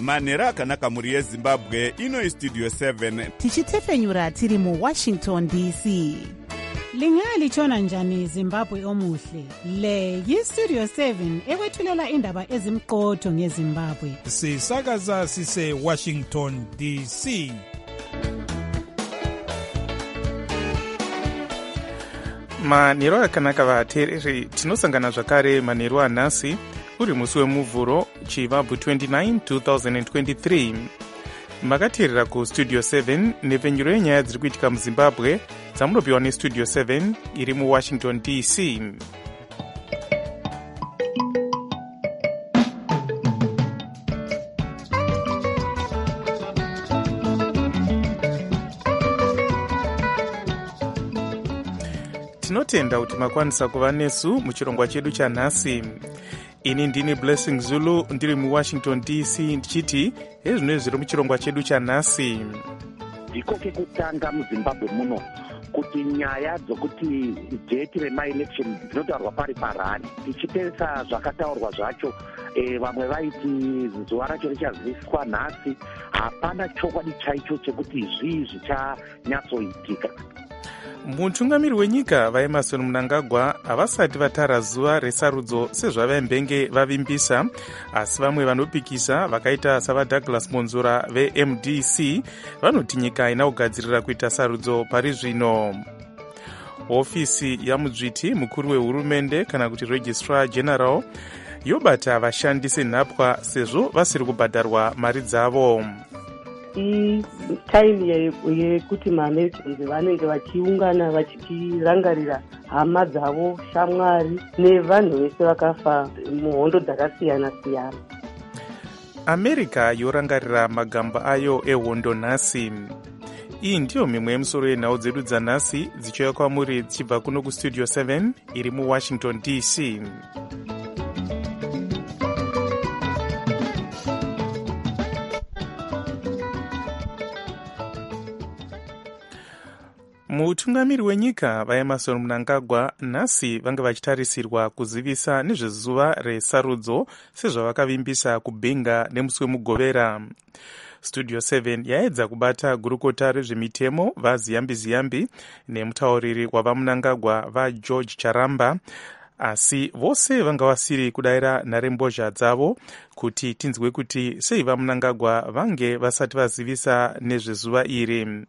manhero akanaka mhuri yezimbabwe. Ino istudio 7 tichitefenyura tiri muwashington dc. Lingalitshona njani Zimbabwe omuhle? Le yistudio 7 ekwethulela indaba ezimqotho ngeZimbabwe. Sisakaza sise Washington DC. Manhero akanaka vateereri, tinosangana zvakare manhero anhasi uri musi wemuvhuro chivabvu 29 2023. Makateerera kustudio 7 nepfenyuro yenyaya dziri kuitika muzimbabwe dzamunopiwa nestudio 7 iri muwashington dc. Tinotenda kuti makwanisa kuva nesu muchirongwa chedu chanhasi. Ini ndini Blessing Zulu ndiri muwashington dc ndichiti hezvino zviri muchirongwa chedu chanhasi. Ndiko kekutanga muzimbabwe muno kuti nyaya dzokuti dheti remaelection dzinotaurwa pari parani tichiteeresa zvakataurwa zvacho. Vamwe vaiti zuva racho richaziviswa nhasi. Hapana chokwadi chaicho chekuti zvii zvichanyatsoitika. Mutungamiri wenyika vaEmmerson Mnangagwa havasati vatara zuva resarudzo sezvavaimbenge vavimbisa, asi vamwe vanopikisa vakaita savaDouglas Monzora veMDC vanoti nyika haina kugadzirira kuita sarudzo pari zvino. Hofisi yamudzviti mukuru wehurumende kana kuti Registrar General yobata vashandi senhapwa sezvo vasiri kubhadharwa mari dzavo. Time yekuti maAmericans vanenge vachiungana vachirangarira hama dzavo, shamwari nevanhu vese vakafa muhondo dzakasiyana siyana. America yorangarira magamba ayo ehondo nhasi. Iyi ndiyo mimwe yemusoro yenhau dzedu dzanhasi dzichiuya kwamuri dzichibva kuno kustudio 7 iri muwashington dc. Mutungamiri wenyika vaEmmerson Mnangagwa nhasi vanga vachitarisirwa kuzivisa nezvezuva resarudzo sezvavakavimbisa kubhinga nemusi wemugovera. Studio 7 yaedza kubata gurukota rezvemitemo vaZiyambi nemutauriri wavaMnangagwa vaGeorge Charamba, asi vose vanga vasiri kudayira nharembozha dzavo kuti tinzwe kuti sei vaMnangagwa vange vasati vazivisa nezvezuva iri.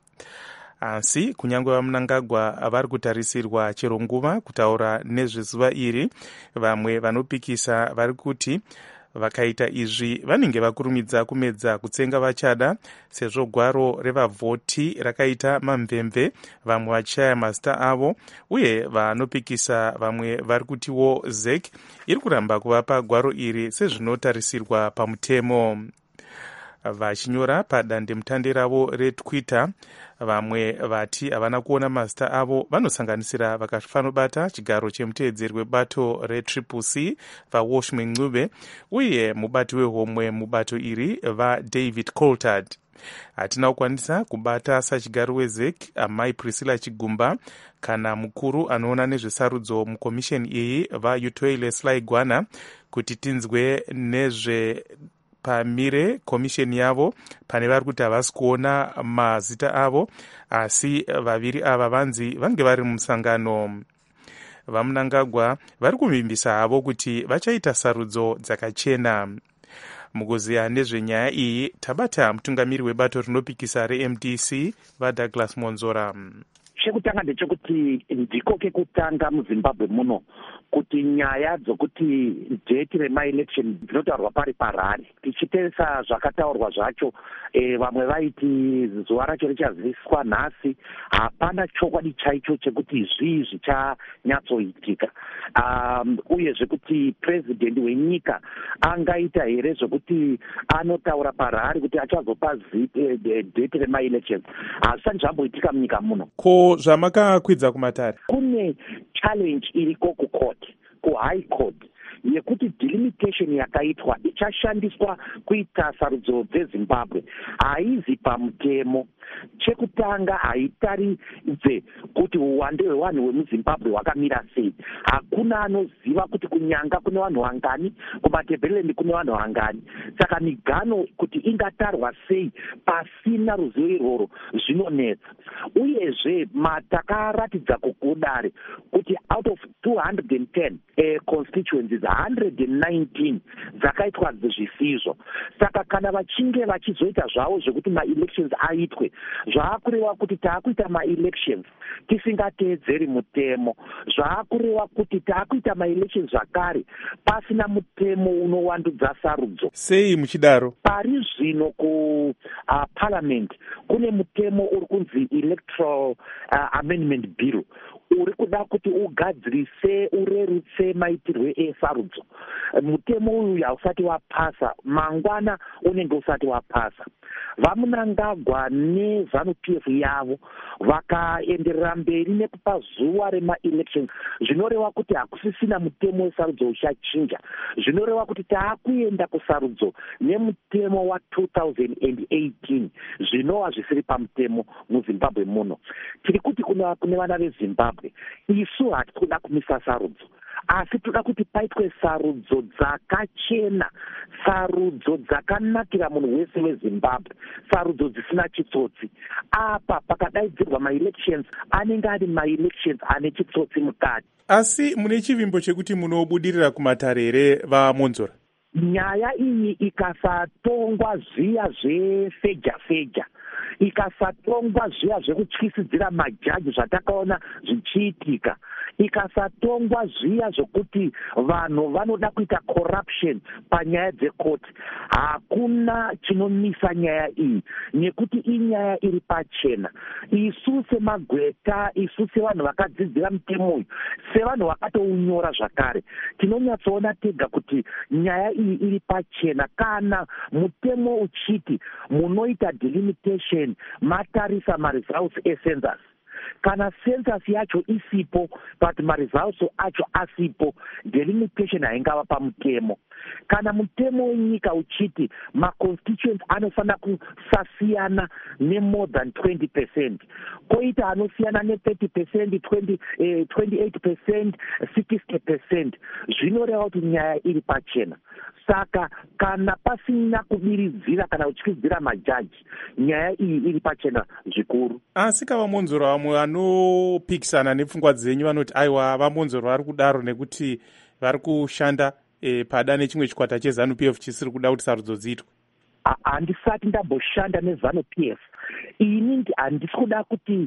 Asi kunyange vaMnangagwa vari kutarisirwa chero nguva kutaura nezvezuva iri, vamwe vanopikisa vari kuti vakaita izvi vanenge vakurumidza kumedza kutsenga vachada, sezvo gwaro revavhoti rakaita mamvemve, vamwe vachaya mazita avo, uye vanopikisa vamwe vari kutiwo ZEC iri kuramba kuvapa gwaro iri sezvinotarisirwa pamutemo. Vachinyora padandemutande ravo reTwitter, vamwe vati havana kuona mazita avo vanosanganisira vakafanobata chigaro chemuteedzeri webato reTCC vaWashington Ncube uye mubati wehomwe mubato iri vaDavid Coulthard. Hatina kukwanisa kubata sachigaro weZEC amai Priscilla Chigumba kana mukuru anoona nezvesarudzo mukomisheni iyi vaUtoile Selaigwana kuti tinzwe nezve pamire komisheni yavo pane vari kuti havasi kuona mazita avo, asi vaviri ava vanzi vange vari mumusangano. VaMnangagwa vari kuvimbisa havo kuti vachaita sarudzo dzakachena. Mukuziya nezvenyaya iyi tabata mutungamiri webato rinopikisa reMDC vaDouglas Monzora. Chekutanga ndechekuti ndiko kekutanga muzimbabwe muno kuti nyaya dzokuti dheti remaelection dzinotaurwa pari parani tichiteeresa zvakataurwa zvacho. Vamwe vaiti zuva racho richaziviswa nhasi. Hapana chokwadi chaicho chekuti zvii zvichanyatsoitika. Uyezve kuti president wenyika angaita here zvokuti anotaura parari kuti achazopa dheti remaelection. Hazvisati zvamboitika munyika muno. Ko zvamakakwidza kumatare? Kune challenge iriko kucourt, kuhigh court yekuti delimitation yakaitwa ichashandiswa kuita sarudzo dzeZimbabwe haizi pamutemo. Chekutanga haitaridze kuti uwande hwevanhu vemuZimbabwe hwakamira sei. Hakuna anoziva kuti kunyanga kune vanhu vangani, kumaTebeleland kune vanhu vangani. Saka migano kuti ingatarwa sei pasina ruzivo irworwo zvinonetsa. Uyezve matakaratidza kudare kuti out of 210 constituencies 119 dzakaitwa zvisizvo. Saka kana vachinge vachizoita zvavo zvekuti ma-elections aitwe, zvaakureva kuti taakuita ma-elections tisingateedzeri mutemo. Zvaakureva kuti taakuita ma-elections zvakare pasina mutemo unowandudza sarudzo. Sei muchidaro? Pari zvino kuparliament kune mutemo uri kunzi electoral amendment bill uri kuda kuti ugadzirise urerutse maitirwe esarudzo. Mutemo uyu hausati wapasa, mangwana unenge usati wapasa. Vamunangagwa neZANU-PF yavo vakaenderera mberi nekupa zuva rema-elections, zvinoreva kuti hakusisina mutemo wesarudzo uchachinja. Zvinoreva kuti taakuenda kusarudzo nemutemo wa2018 zvinova zvisiri pamutemo muZimbabwe muno. Tiri kuti kune vana veZimbabwe, isu hatisi kuda kumisa sarudzo, asi toda kuti paitwe sarudzo dzakachena, sarudzo dzakanakira munhu wese weZimbabwe, sarudzo dzisina chitsotsi. Apa pakadaidzirwa ma-elections anenge ari ma-elections ane chitsotsi mukati. Asi mune chivimbo chekuti munobudirira kumatare vamonzora. Nyaya iyi ikasatongwa zviya zvefeja, ikasatongwa zviya zvekutyisidzira majaji zvatakaona zvichiitika, ikasatongwa zviya zvokuti vanhu vanoda kuita corruption panyaya dzekoti, hakuna chinomisa nyaya iyi, nekuti inyaya iri pachena. Isu semagweta, isu sevanhu vakadzidzira mutemo uyu, sevanhu vakatounyora zvakare, tinonyatsoona tega kuti nyaya iyi iri pachena. Kana mutemo uchiti munoita delimitation matarisa ma-results ecensus, kana census yacho isipo but ma-results acho asipo, delimitation haingava pamutemo. Kana mutemo wenyika uchiti ma-constituents anofanira kusasiyana ne-more than 20%, koita anosiyana ne-30%, 28%, 60%, zvinoreva kuti nyaya iri pachena. Saka kana pasina kubiridzira kana kutyisidzira majaji, nyaya iyi iri pachena zvikuru. Asi kavamonzora vamwe vanopikisana nepfungwa dzenyu vanoti aiwa vamonzora vari kudaro nekuti vari kushanda pada nechimwe chikwata cheZANU-PF chisiri kuda kuti sarudzo dziitwe. Handisati ndamboshanda neZANU-PF. Ini handisi kuda kuti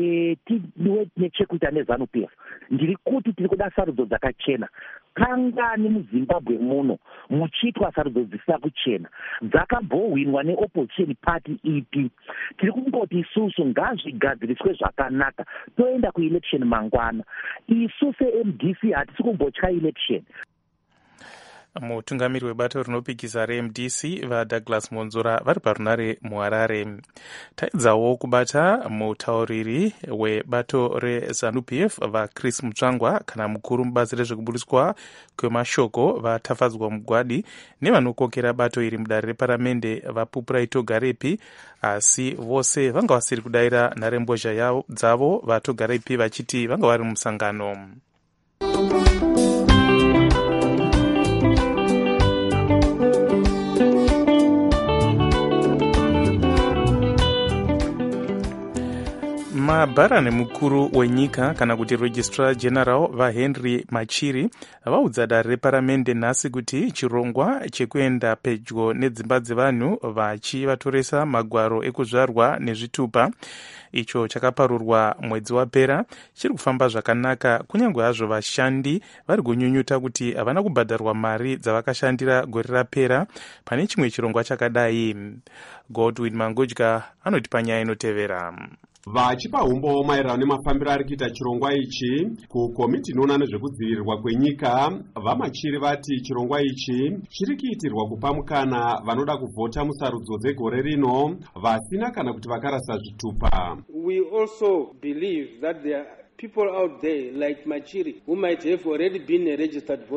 tiwe nechekuita neZANU-PF. Ndiri kuti tiri kuda sarudzo dzakachena. Kangani muZimbabwe muno muchiitwa sarudzo dzisina kuchena, dzakambowinwa neopposition party ipi. Tiri kungoti isusu ngazvigadziriswe zvakanaka, toenda kuelection mangwana. Isu seMDC hatisi kumbotya election. Mutungamiri webato rinopikisa reMDC vaDouglas Monzora vari parunare muHarare. Taedzawo kubata mutauriri webato reZANU-PF vaChris Mutsvangwa kana mukuru mubazi rezvekubudiswa kwemashoko vatafadzwa mugwadi nevanokokera bato iri mudare reparamende vaPupurai Togarepi, asi vose vanga vasiri kudaira nharembozha dzavo vaTogarepi vachiti vanga vari mumusangano. Mabharani mukuru wenyika kana kuti Registrar General vaHenry Machiri vaudza dare reparamende nhasi kuti chirongwa chekuenda pedyo nedzimba dzevanhu vachivatoresa magwaro ekuzvarwa nezvitupa icho chakaparurwa mwedzi wapera chiri kufamba zvakanaka, kunyange hazvo vashandi vari kunyunyuta kuti havana kubhadharwa mari dzavakashandira gore rapera pane chimwe chirongwa chakadai. Godwin Mangodya anoti panyaya inotevera. Vachipa umbo maererano nemafambiro ari kuita chirongwa ichi kukomiti inoona nezvekudzivirirwa kwenyika, vaMachiri vati chirongwa ichi chiri kuitirwa kupa mukana vanoda kuvhota musarudzo dzegore rino vasina kana kuti vakarasa zvitupa. We also believe that there are people out there like Machiri who might have already been a registered voter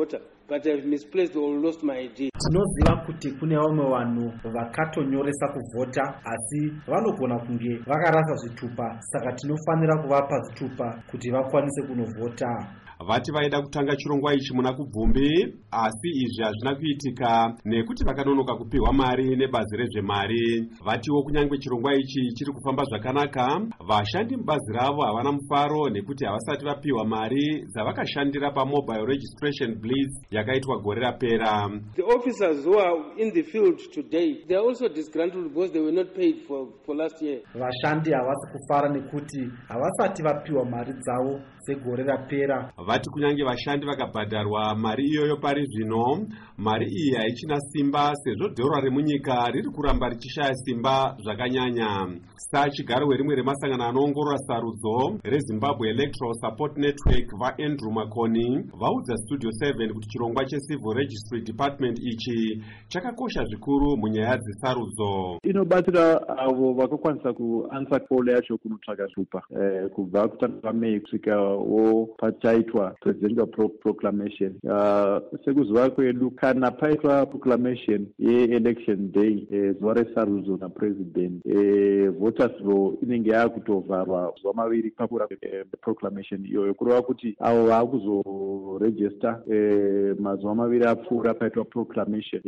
but I've misplaced or lost my ID. Tinoziva kuti kune vamwe vanhu vakatonyoresa kuvhota asi vanogona kunge vakarasa zvitupa, saka tinofanira kuvapa zvitupa kuti vakwanise kunovhota. Vati vaida kutanga chirongwa ichi muna kubvumbi, asi izvi hazvina kuitika nekuti vakanonoka kupiwa mari nebazi rezvemari. Vatiwo kunyangwe chirongwa ichi chiri kufamba zvakanaka, vashandi mubazi ravo havana mufaro nekuti havasati vapiwa mari dzavakashandira paMobile Registration Blitz yakaitwa gore rapera. The officers who are in the field today, they are also disgruntled because they were not paid for last year. Vashandi havasi kufara nekuti havasati vapiwa mari dzavo segore rapera. Vati kunyange vashandi vakabhadharwa mari iyoyo pari zvino, mari iyi haichina simba sezvo dhora remunyika riri kuramba richishaya simba zvakanyanya. Chigaro rimwe remasangano anoongorora sarudzo reZimbabwe Electoral Support Network vaAndrew Makoni vaudza Studio 7 kuti chirongwa cheCivil Registry Department ichi chakakosha zvikuru munyaya dzesarudzo. Inobatsira avo vakakwanisa kuansa call yacho kunotsvaka zvitupa kubva kutanga May kusvikawo pachaitwa presidential proclamation. Sekuziva kwedu kana paitwa proclamation ye-election day zuva resarudzo napresident, voters roll inenge yakutovharwa zuva maviri papura proclamation iyoyo, kureva kuti avo vakuzoregister mazuva maviri apfuura paitwa proclamation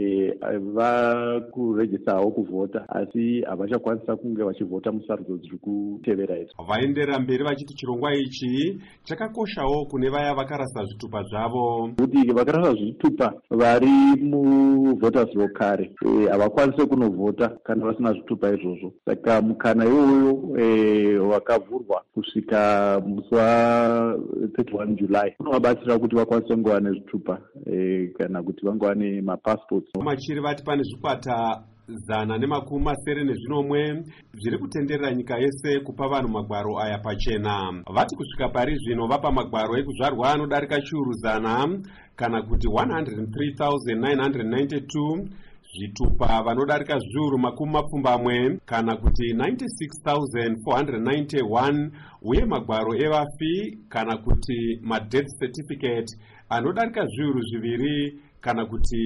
vakuregistawo kuvhota asi havachakwanisa kunge vachivhota musarudzo dziri kutevera idzi. Vaendera mberi vachiti chirongwa ichi chakakoshawo kune vaya vakarasa zvitupa zvavo, kuti vakarasa zvitupa vari muvhoters roll kare havakwanisi kunovhota kana vasina zvitupa izvozvo. Saka mukana iwoyo wakavhurwa kusvika musi wa31 July unovabatsira kuti vakwanise kunge vane zvitupa kana kuti vange vane mapassports. Machiri vati pane zvikwata 190 zviri kutenderera nyika yese kupa vanhu magwaro aya pachena. Vati kusvika pari zvino vapa magwaro ekuzvarwa anodarika chiuru 100 kana kuti 103,992, zvitupa vanodarika zviuru 20 kana kuti 96,491, uye magwaro evafi kana kuti madeath certificate anodarika zviuru 2 kana kuti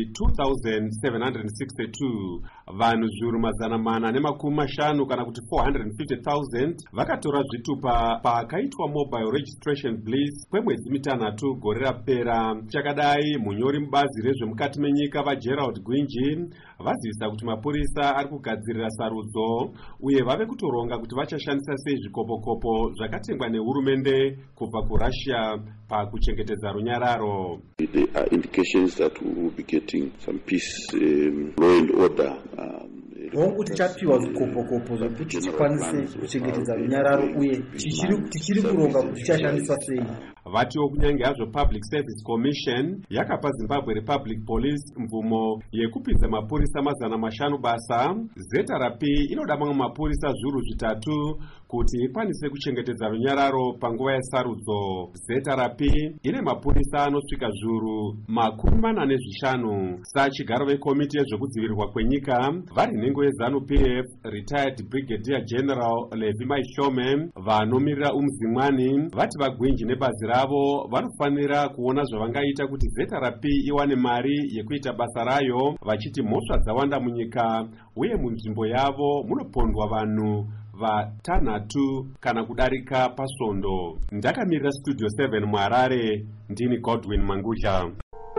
2,762. Vanhu zviuru 450 kana kuti 450,000 vakatora zvitupa pakaitwa Mobile Registration Blitz kwemwedzi mitanhatu gore rapera. Chakadai munyori mubazi rezvemukati menyika vaGerald Gwinji vazivisa kuti mapurisa ari kugadzirira sarudzo uye vave kutoronga kuti vachashandisa sei zvikopokopo zvakatengwa nehurumende kubva kuRussia pakuchengetedza runyararo. There are indications that we will be getting some peace, law and order. Hongu tichapiwa zvikopokopo zvokuti tikwanise kuchengetedza runyararo uye tichiri kuronga kuti tichashandiswa sei. Vatiwo kunyange hazvo Public Service Commission yakapa Zimbabwe Republic Police mvumo yekupinza mapurisa 500 basa, ZRP inoda mamwe mapurisa zviuru 3 kuti ikwanise kuchengetedza runyararo panguva yesarudzo. ZRP ine mapurisa anosvika zviuru 45. Sachigaro vekomiti yezvekudzivirirwa kwenyika vari nhengo yeZANU-PF Retired Brigadier General Levi Maishome vanomirira umuzimwani vati vaGwinji nebazi ravo vanofanira kuona zvavangaita kuti ZRP iwane mari yekuita basa rayo, vachiti mhosva dzawanda munyika uye munzvimbo yavo munopondwa vanhu vatanhatu kana kudarika pasvondo. Ndakamirira Studio 7 muHarare, ndini Godwin Mangudya.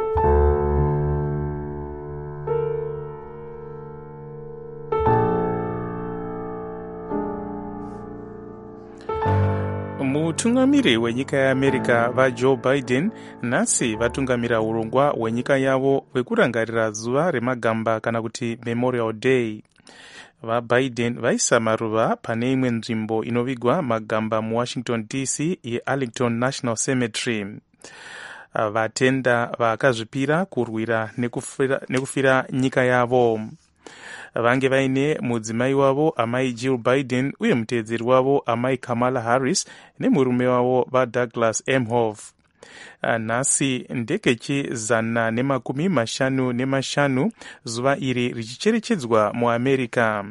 Mutungamiri wenyika yeAmerica vaJoe Biden nhasi vatungamira urongwa hwenyika yavo hwekurangarira zuva remagamba kana kuti Memorial Day. VaBiden vaisa maruva pane imwe nzvimbo inovigwa magamba muWashington DC yeArlington National Cemetery. Vatenda vakazvipira kurwira nekufira nyika yavo. Vange vaine mudzimai wavo amai Jill Biden uye muteedzeri wavo amai Kamala Harris nemurume wavo vaDouglas Emhoff. Nhasi ndekechi 155 zuva iri richicherechedzwa muAmerica.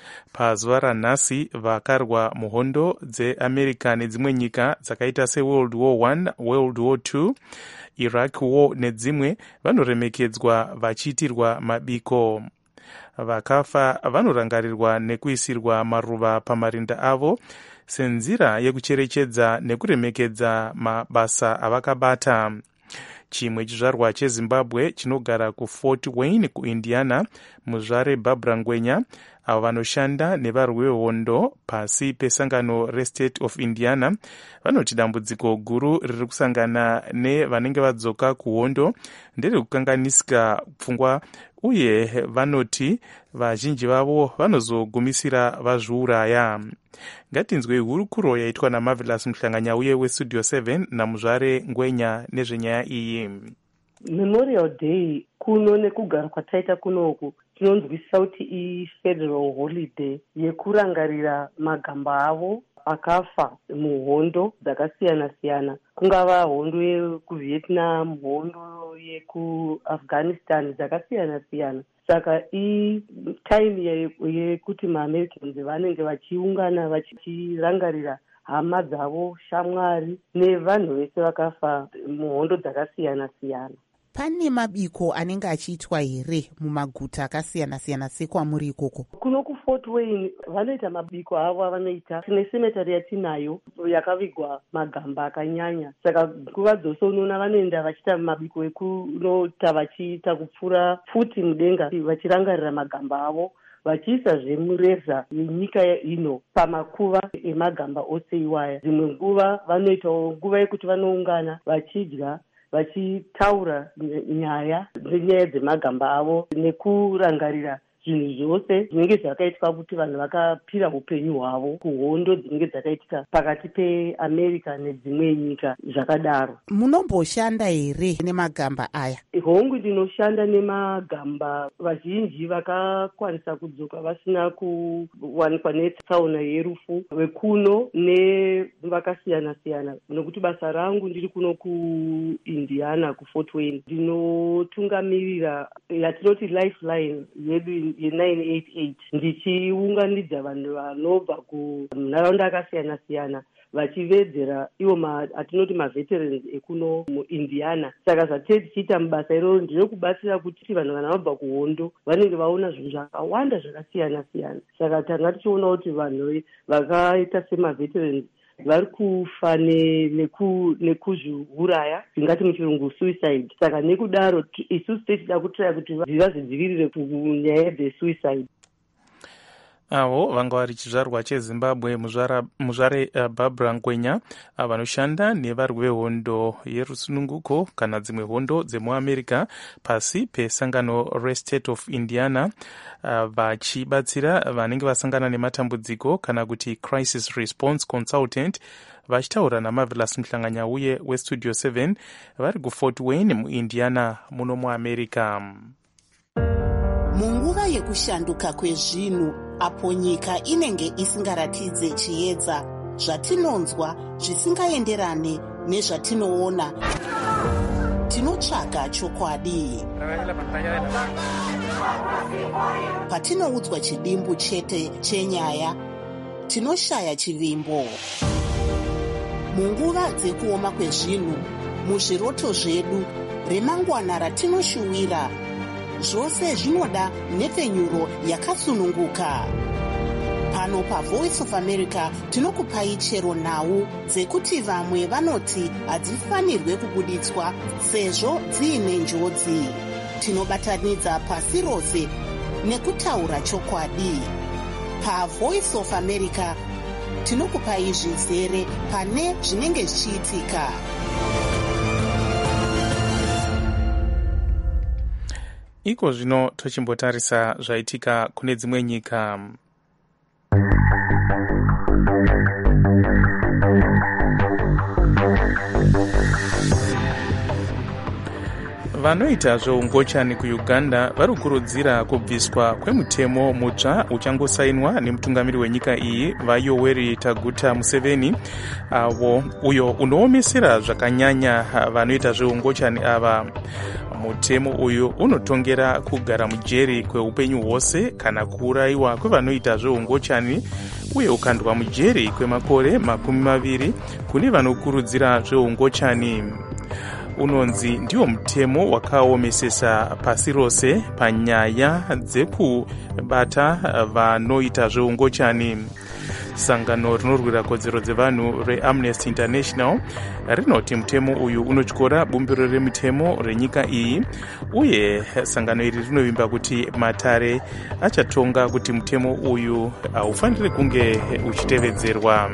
pazuva ranhasi vakarwa muhondo dzeamerica nedzimwe nyika dzakaita seworld war I, world war II, iraq war nedzimwe vanoremekedzwa vachiitirwa mabiko. Vakafa vanorangarirwa nekuisirwa maruva pamarinda avo senzira yekucherechedza nekuremekedza mabasa avakabata. Chimwe chizvarwa chezimbabwe chinogara kuFort Wayne kuIndiana, muzvare Barbara Ngwenya, avo vanoshanda nevarwi vehondo pasi pesangano reState of Indiana, vanoti dambudziko guru riri kusangana nevanenge vadzoka kuhondo nderekukanganisika pfungwa, uye vanoti vazhinji vavo vanozogumisira vazviuraya. Ngatinzwe hurukuro yaitwa naMarvelous Muhlanganyauye weStudio 7 namuzvare Ngwenya nezvenyaya iyi. Memorial Day kuno nekugara kwataita kunoku tinonzwisisa kuti ifederal holiday yekurangarira magamba avo akafa muhondo dzakasiyana-siyana, kungava hondo yekuvietnam, hondo yekuafghanistan dzakasiyana-siyana. Saka time yekuti maAmericans vanenge vachiungana vachirangarira hama dzavo, shamwari nevanhu vese vakafa muhondo dzakasiyana-siyana. Pane mabiko anenge achiitwa here mumaguta akasiyana-siyana sekwamuri ikoko? Kuno kuFort Wayne vanoita mabiko avo avanoita. Tine cemetery yatinayo yakavigwa magamba akanyanya, saka nguva dzose unoona vanoenda vachiita mabiko ekunota vachiita kupfura futi mudenga vachirangarira magamba avo, vachiisa zvemureza yenyika ino pamakuva emagamba ose iwaya. Dzimwe nguva vanoitawo nguva yekuti vanoungana vachidya vachitaura nyaya dzemagamba avo nekurangarira zvinhu zvose zvinenge zvakaitwa kuti vanhu vakapira upenyu hwavo kuhondo dzinenge dzakaitika pakati peAmerica nedzimwe nyika zvakadaro. Munomboshanda here nemagamba aya? Hongu ndinoshanda nemagamba. Vazhinji vakakwanisa kudzoka vasina kuwanikwa netsaona yerufu wekuno nevakasiyana-siyana, nokuti basa rangu ndiri kuno kuIndiana kuFort Wayne. Ndinotungamirira yatinoti lifeline yedu ye988 ndichiunganidza vanhu vanobva kunharaunda akasiyana-siyana vachivedzera ivo atinoti maveterans ekuno muIndiana. Saka zvatichiita mubasa iroro ndinokubatsira kuti vanhu kana vabva kuhondo vanenge vaona zvinhu zvakawanda zvakasiyana-siyana. Saka tanga tichiona kuti vanhu vakaita semaveterans vari kufa nekuzviuraya, zvingati muchirungu suicide. Saka nekudaro isusu tichida kutraya kuti vazvidzivirire kunyaya dzesuicide. Avo vanga vari chizvarwa chezimbabwe muzvare Barbara Ngwenya vanoshanda nevarwi vehondo yerusununguko kana dzimwe hondo dzemuAmerica pasi pesangano reState of Indiana, vachibatsira vanenge vasangana nematambudziko kana kuti crisis response consultant, vachitaura naMarvelous Muhlanganyauye weStudio 7 vari kuFort Wayne muIndiana muno muAmerica. Munguva yekushanduka kwezvinhu, apo nyika inenge isingaratidze chiedza, zvatinonzwa zvisingaenderane nezvatinoona, tinotsvaga chokwadi. Patinoudzwa chidimbu chete chenyaya, tinoshaya chivimbo. Munguva dzekuoma kwezvinhu, muzviroto zvedu, remangwana ratinoshuwira, zvose zvinoda nhepfenyuro yakasununguka. Pano paVoice of America tinokupai chero nhau dzekuti vamwe vanoti hadzifanirwe kubuditswa sezvo dziine njodzi. Tinobatanidza pasi rose nekutaura chokwadi. PaVoice of America tinokupai zvizere pane zvinenge zvichiitika. Iko zvino tochimbotarisa zvaitika kune dzimwe nyika. Vanoita zveungochani kuUganda vari kukurudzira kubviswa kwemutemo mutsva uchangosainwa nemutungamiri wenyika iyi vaYoweri Kaguta Museveni, uyo unoomesera zvakanyanya vanoita zveungochani ava. mutemo uyu unotongera kugara mujeri kweupenyu hwose kana kuurayiwa kwevanoita zveungochani uye ukandwa mujeri kwemakore 20 kune vanokurudzira zveungochani. Unonzi ndiwo mutemo wakaomesesa pasi rose panyaya dzekubata vanoita zveungochani. Sangano rinorwira kodzero dzevanhu reAmnesty International rinoti mutemo uyu unotyora bumbiro remitemo renyika iyi, uye sangano iri rinovimba kuti matare achatonga kuti mutemo uyu haufaniri kunge uchitevedzerwa.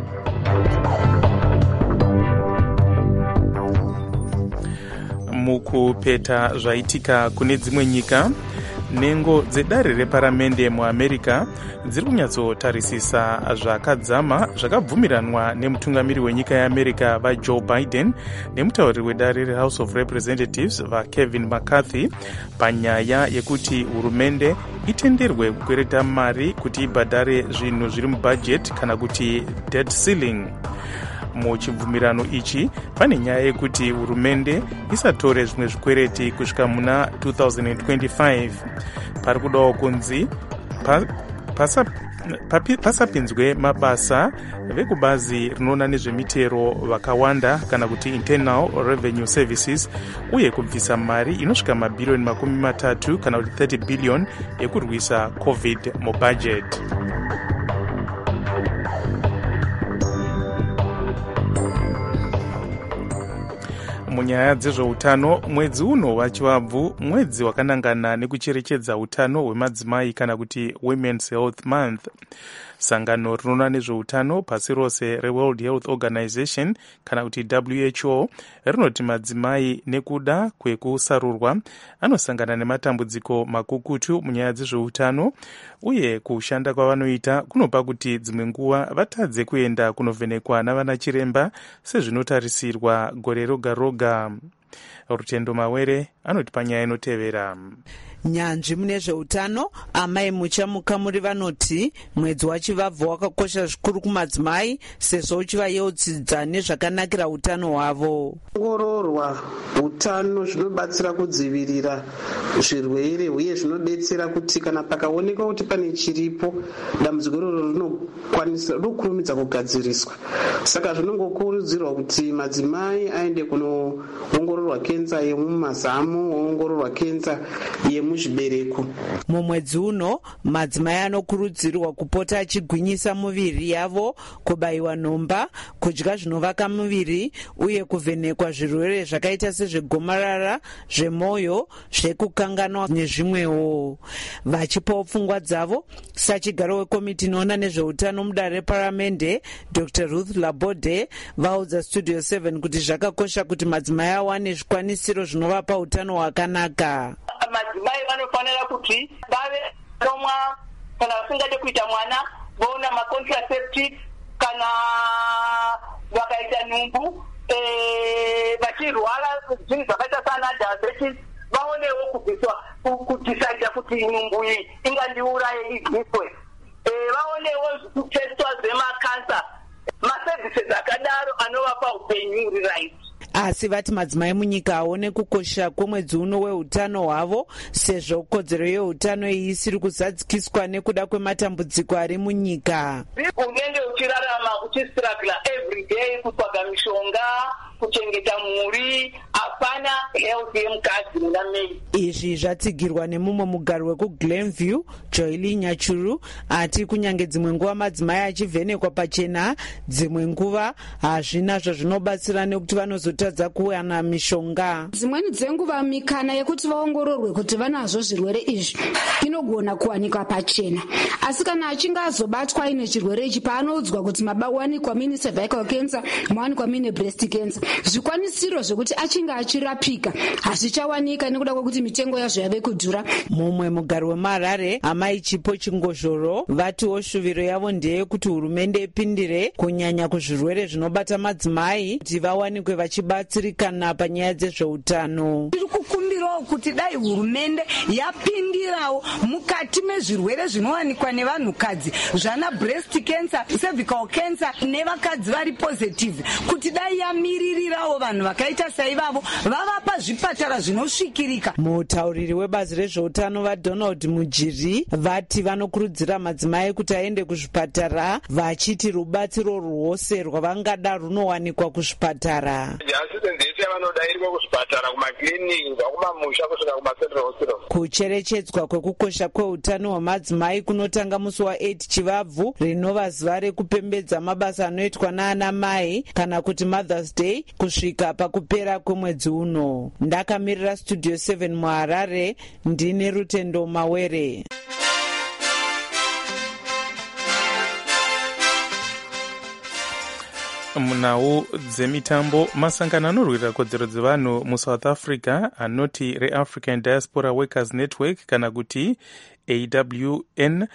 Mukupeta zvaitika kune dzimwe nyika, nhengo dzedare reparamende muamerica dziri kunyatsotarisisa zvakadzama zvakabvumiranwa nemutungamiri wenyika yeamerica vajoe Biden nemutauriri wedare rehouse of representatives vaKevin McCarthy panyaya yekuti hurumende itenderwe kukwereta mari kuti ibhadhare zvinhu zviri mubhajeti kana kuti debt ceiling. Muchibvumirano ichi pane nyaya yekuti hurumende isatore zvimwe zvikwereti kusvika muna 2025. Pari kudawo kunzi pasapinzwe mabasa vekubazi rinoona nezvemitero vakawanda kana kuti internal revenue services, uye kubvisa mari inosvika mabhirioni 30 kana kuti 30 billion yekurwisa covid mubhajeti. Munyaya dzezveutano, mwedzi uno wachivabvu mwedzi wakanangana nekucherechedza utano hwemadzimai kana kuti Women's Health Month. Sangano rinoona nezveutano pasi rose reWorld Health Organization kana kuti WHO rinoti madzimai nekuda kwekusarurwa anosangana nematambudziko makukutu munyaya dzezveutano, uye kushanda kwavanoita kunopa kuti dzimwe nguva vatadze kuenda kunovhenekwa navana chiremba sezvinotarisirwa gore roga roga. Rutendo Mawere anoti panyaya inotevera. Nyanzvi mune zveutano amai muchamukamuri vanoti mwedzi wachivabvu wakakosha zvikuru kumadzimai sezvo uchivayeuchidza nezvakanakira utano hwavo. Kuongororwa utano zvinobatsira kudzivirira zvirwere uye zvinodetsera kuti kana pakaonekwa kuti pane chiripo dambudziko iroro rinokurumidza kugadziriswa. Saka zvinongokurudzirwa kuti madzimai aende kunoongororwa kenza yemumazamu, oongororwa kenza yemuzvibereko. Mumwedzi uno madzimai anokurudzirwa kupota achigwinyisa muviri yavo, kubayiwa nhomba, kudya zvinovaka muviri uye kuvhenekwa zvirwere zvakaita sezvegomarara, zvemwoyo, zvekukanganwa nezvimwewo. Vachipawo pfungwa dzavo, sachigaro wekomiti inoona nezveutano mudare reparamende Dr. Ruth Laborde vaudza Studio 7 kuti zvakakosha kuti madzimai awane zvikwanisiro zvinovapa utano hwakanaka. Madzimai vanofanira kuti vave nomwa kana vasingade kuita mwana voona macontraceptive kana vakaita nhumbu vachirwara zvinhu zvakaita sana diabetes vaonewo kubviswa kudisaida kuti nhumbu iyi ingandiuraye ibviswe. Vaonewo kutestwa zvemakansa, maservices akadaro anovapa upenyu huri right. Asi vati madzimai munyika aone kukosha kwemwedzi uno weutano hwavo sezvo kodzero yeutano iyi isiri kuzadzikiswa nekuda kwematambudziko ari munyika. Unenge uchirarama uchisiragula everyday kutsvaga mishonga, kuchengeta mhuri, hapana health yemukadzi muna mei. Izvi zvatsigirwa nemumwe mugari wekuGlenview, Joeli Nyachuru, ati kunyange dzimwe nguva madzimai achivhenekwa pachena, dzimwe nguva hazvina zvazvinobatsira nekuti vanozotadza kuwana mishonga. Dzimweni dzenguva mikana yekuti vaongororwe kuti vanazvo zvirwere izvi inogona kuwanikwa pachena, asi kana achinge azobatwa aine chirwere ichi paanoudzwa kuti mawanikwa mine cervical cancer, mawanikwa mine breast cancer, zvikwanisiro zvekuti achinge achirapika hazvichawanika nekuda kwekuti mitengo yazvo yave kudhura. Mumwe mugari weMarare amai Chipo Chingozhoro vatiwo shuviro yavo ndeyekuti hurumende ipindire kunyanya kuzvirwere zvinobata madzimai kuti vawanikwe vachibatsirikana panyaya dzezveutano. Tiri kukumbirawo kuti dai hurumende yapindirawo mukati mezvirwere zvinowanikwa nevanhukadzi zvana breast cancer, cervical cancer nevakadzi vari positive, kuti dai yamirira vapindirawo vanhu vakaita saivavo, vavapa zvipatara zvinosvikirika. Mutauriri webazi rezveutano vaDonald Mujiri vati vanokurudzira madzimai kuti aende kuzvipatara, vachiti rubatsiro rwose rwavangada runowanikwa kuzvipatara. Asistenzi yese vanoda iriko kuzvipatara, kumakliniki, kubva kumamusha kusvika kumacenral hospital. Kucherechedzwa kwekukosha kweutano hwamadzimai kunotanga musi wa8 Chivabvu, rinova zuva rekupembedza mabasa anoitwa naana mai kana kuti Mother's Day, kusvika pakupera kwemwedzi uno. Ndakamirira Studio 7 muHarare, ndine Rutendo Mawere. Munhau dzemitambo, masangano anorwira kodzero dzevanhu muSouth Africa anoti reAfrican Diaspora Workers Network kana kuti AWN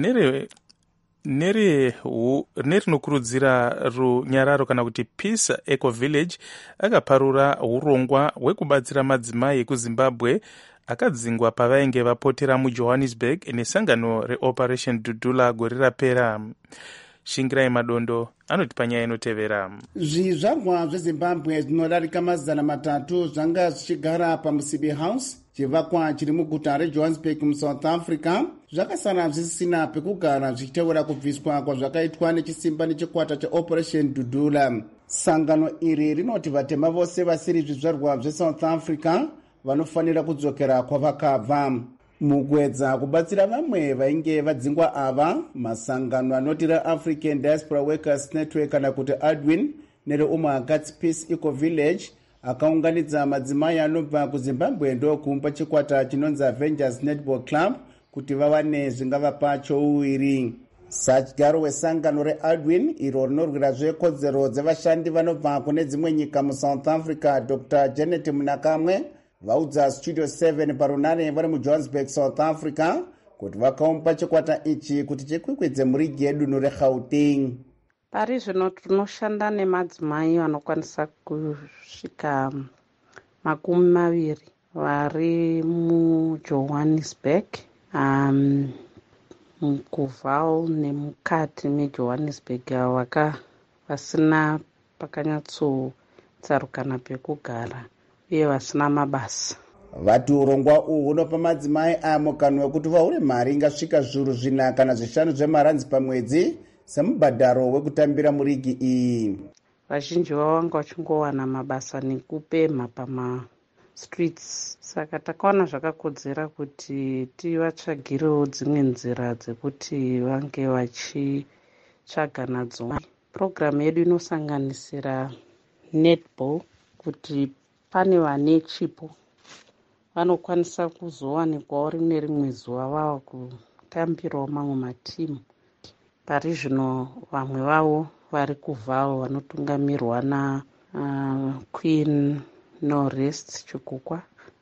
nerinokurudzira runyararo kana kuti Peace Eco Village akaparura urongwa hwekubatsira madzimai ekuZimbabwe akadzingwa pavainge vapotera muJohannesburg nesangano reOperation Dudula gore rapera. Shingirai Madondo anoti panyaya inotevera. Zvizvarwa zveZimbabwe zvinodarika 300 zvanga zvichigara paMusibi House, chivakwa chiri muguta reJohannesburg muSouth Africa, zvakasara zvisina pekugara zvichiteura kubviswa kwazvakaitwa nechisimba nechikwata cheOperation Dudula. Sangano iri rinoti vatema vose vasiri zvizvarwa zveSouth Africa vanofanira kudzokera kwavakabva. Mukuedza kubatsira vamwe vainge vadzingwa ava, masangano anoti reAfrican Diaspora Workers Network kana kuti ADWIN nereumwe akati Peace Eco Village akaunganidza madzimai anobva kuZimbabwe ndokumba chikwata chinonzi Avengers Netball Club kuti vawane zvingavapa chouwiri. Sachigaro wesangano reADWIN iro rinorwira zvekodzero dzevashandi vanobva kune dzimwe nyika muSouth Africa, Dr. Janet Munakamwe vaudza Studio 7 parunare vari muJohannesburg, South Africa, kuti vakaumba chikwata ichi kuti chikwikwidze murigi yedunhu reGauteng. Pari zvino tinoshanda nemadzimai vanokwanisa kusvika 20 vari muJohannesburg, muKuval nemukati meJohannesburg vasina pakanyatsotsarukana pekugara uye vasina mabasa. Vati urongwa uhu hunopa madzimai aya mukana wekuti vahure mari ingasvika zviuru 4 kana 5 zvemaranzi pamwedzi semubhadharo wekutambira murigi iyi. Vazhinji vavo vanga vachingowana mabasa nekupemha pamastreets, saka takaona zvakakodzera kuti tivatsvagirewo dzimwe nzira dzekuti vange vachitsvaga nadzo. Programu yedu inosanganisira netball, kuti pane vane chipo vanokwanisa kuzowanikwawo rimwe rimwe zuva vava kutambirawo mamwe matimu. Pari zvino vamwe vavo vari kuVaal vanotungamirwa naQueen Norest Chikukwa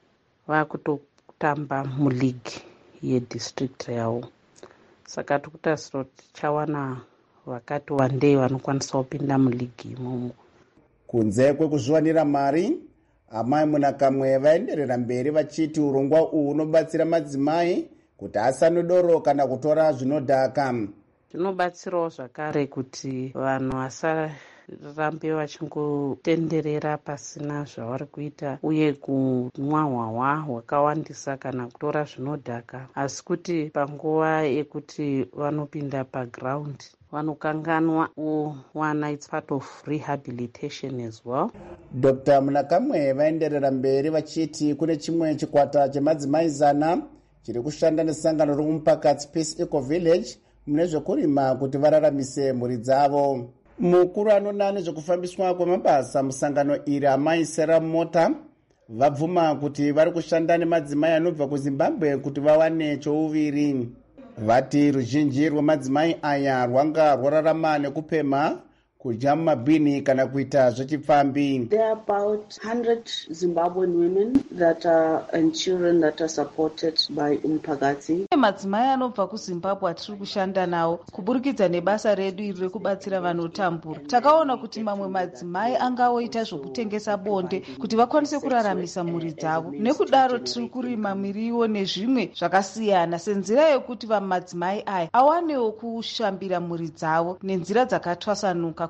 vakutotamba muligi yedistrict yavo. Saka tikutarisira kuti tichawana vakati wandei vanokwanisa kupinda muligi imomo. Kunze kwekuzviwanira mari, amai Munakamwe vaenderera mberi vachiti urongwa uhu unobatsira madzimai kuti asanodoro kana kutora zvinodhaka. Zvinobatsirawo zvakare kuti vanhu vasarambe vachingotenderera pasina zvavari kuita uye kunwa hwahwa hwakawandisa kana kutora zvinodhaka, asi kuti panguva yekuti vanopinda paground vanokanganwa uwana. It's part of rehabilitation as well. Dr. Munakamwe vaenderera mberi vachiti kune chimwe chikwata chemadzimai 100 chiri kushanda nesangano romupakati Peace Eco Village mune zvekurima kuti vararamise mhuri dzavo. Mukuru anona nezvekufambiswa kwemabasa musangano iri amai Sarah Mota vabvuma kuti vari kushanda nemadzimai anobva kuZimbabwe kuti vawane chouviri. Vati ruzhinji rwemadzimai aya rwanga rwararama nekupemha, kudya mumabhini kana kuita zvechipfambi. There are about 100 Zimbabwean women that are and children that are supported by Umpagati. Madzimai anobva kuZimbabwe atiri kushanda nawo kuburikidza nebasa redu iri rekubatsira vanotambura. Takaona kuti mamwe madzimai angaoita zvokutengesa bonde kuti vakwanise kuraramisa mhuri dzavo. Nekudaro tiri kurima miriwo nezvimwe zvakasiyana senzira yokuti madzimai aya awanewo kushambira mhuri dzavo nenzira dzakatwasanuka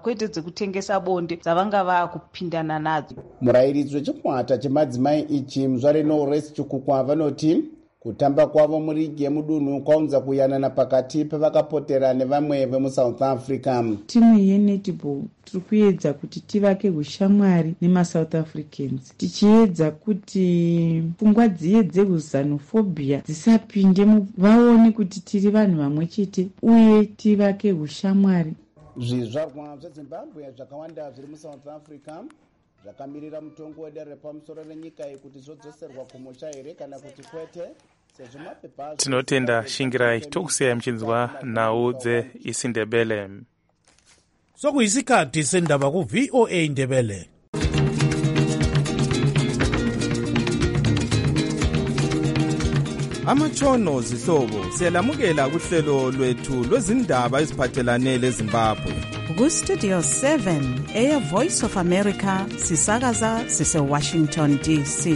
kwete dzekutengesa bonde dzavanga vakupindana nadzo. murayiridzi wechikwata chemadzimai ichi muzvare Norris Chikukwa vanoti kutamba kwavo murigi yemudunhu kwaunza kuyanana pakati pevakapotera nevamwe vemusouth Africa. Timu yenetball tiri kuedza kuti tivake ushamwari nemasouth Africans, tichiedza kuti pfungwa dziye dzexenophobia dzisapinde, vaone kuti tiri vanhu vamwe chete uye tivake ushamwari. Zvizvarwa zveZimbabwe zvakawanda zviri muSouth Africa zvakamirira mutongo wedare repamusoro renyika iyi kuti zvodzoserwa kumusha here kana kuti kwete. Tinotenda Shingirai tokusiyai muchinzwa nhau dzeIsiNdebele. Sokuyisikhathi sendaba ku-VOA Ndebele. Amatshono zihlobo siyalamukela kuhlelo lwethu lwezindaba eziphathelane leZimbabwe. Ku-Studio 7 Air Voice of America sisakaza sise-Washington DC.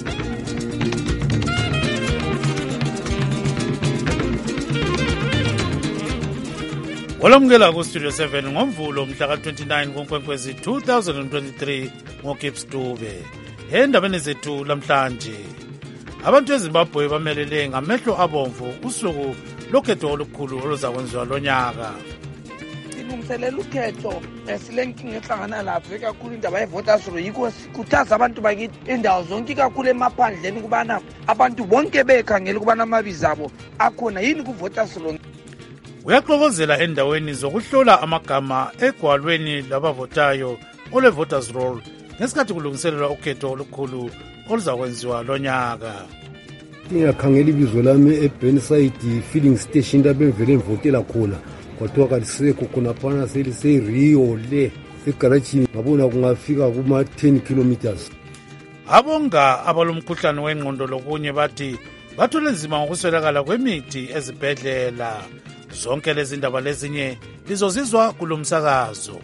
Olamukela ku-Studio 7 ngomvulo mhla ka-29 kuNkwenkwezi 2023 ngoGibbs Dube. Endabeni zethu lamhlanje, abantu eZimbabwe bamelele ngamehlo abomvu usuku lokhetho olukhulu oluzakwenziwa lonyaka. Silungiselela ukhetho silenkinga ehlangana lapho ikakhulu indaba ye-voters roll, yikho sikhuthaza abantu bakithi indawo zonke ikakhulu emaphandleni ukubana abantu bonke bekhangela ukubana amabizo abo akhona yini ku-voters roll. Uyaxokozela endaweni zokuhlola amagama egwalweni labavotayo ole-voters roll ngesikhathi kulungiselelwa ukhetho olukhulu oluzakwenziwa lonyaka. Ngingakhangela ibizo lami eBurnside filling station lapho engivele ngivotela khona, kwathiwa kalisekho khonaphana seliseRio le egarajini, ngabona kungafika kuma-10 kilometers. Abonga abalomkhuhlane wengqondo lokunye bathi bathole nzima ngokuswelakala kwemithi ezibhedlela. Zonke lezi ndaba lezinye lizozizwa kulo msakazo.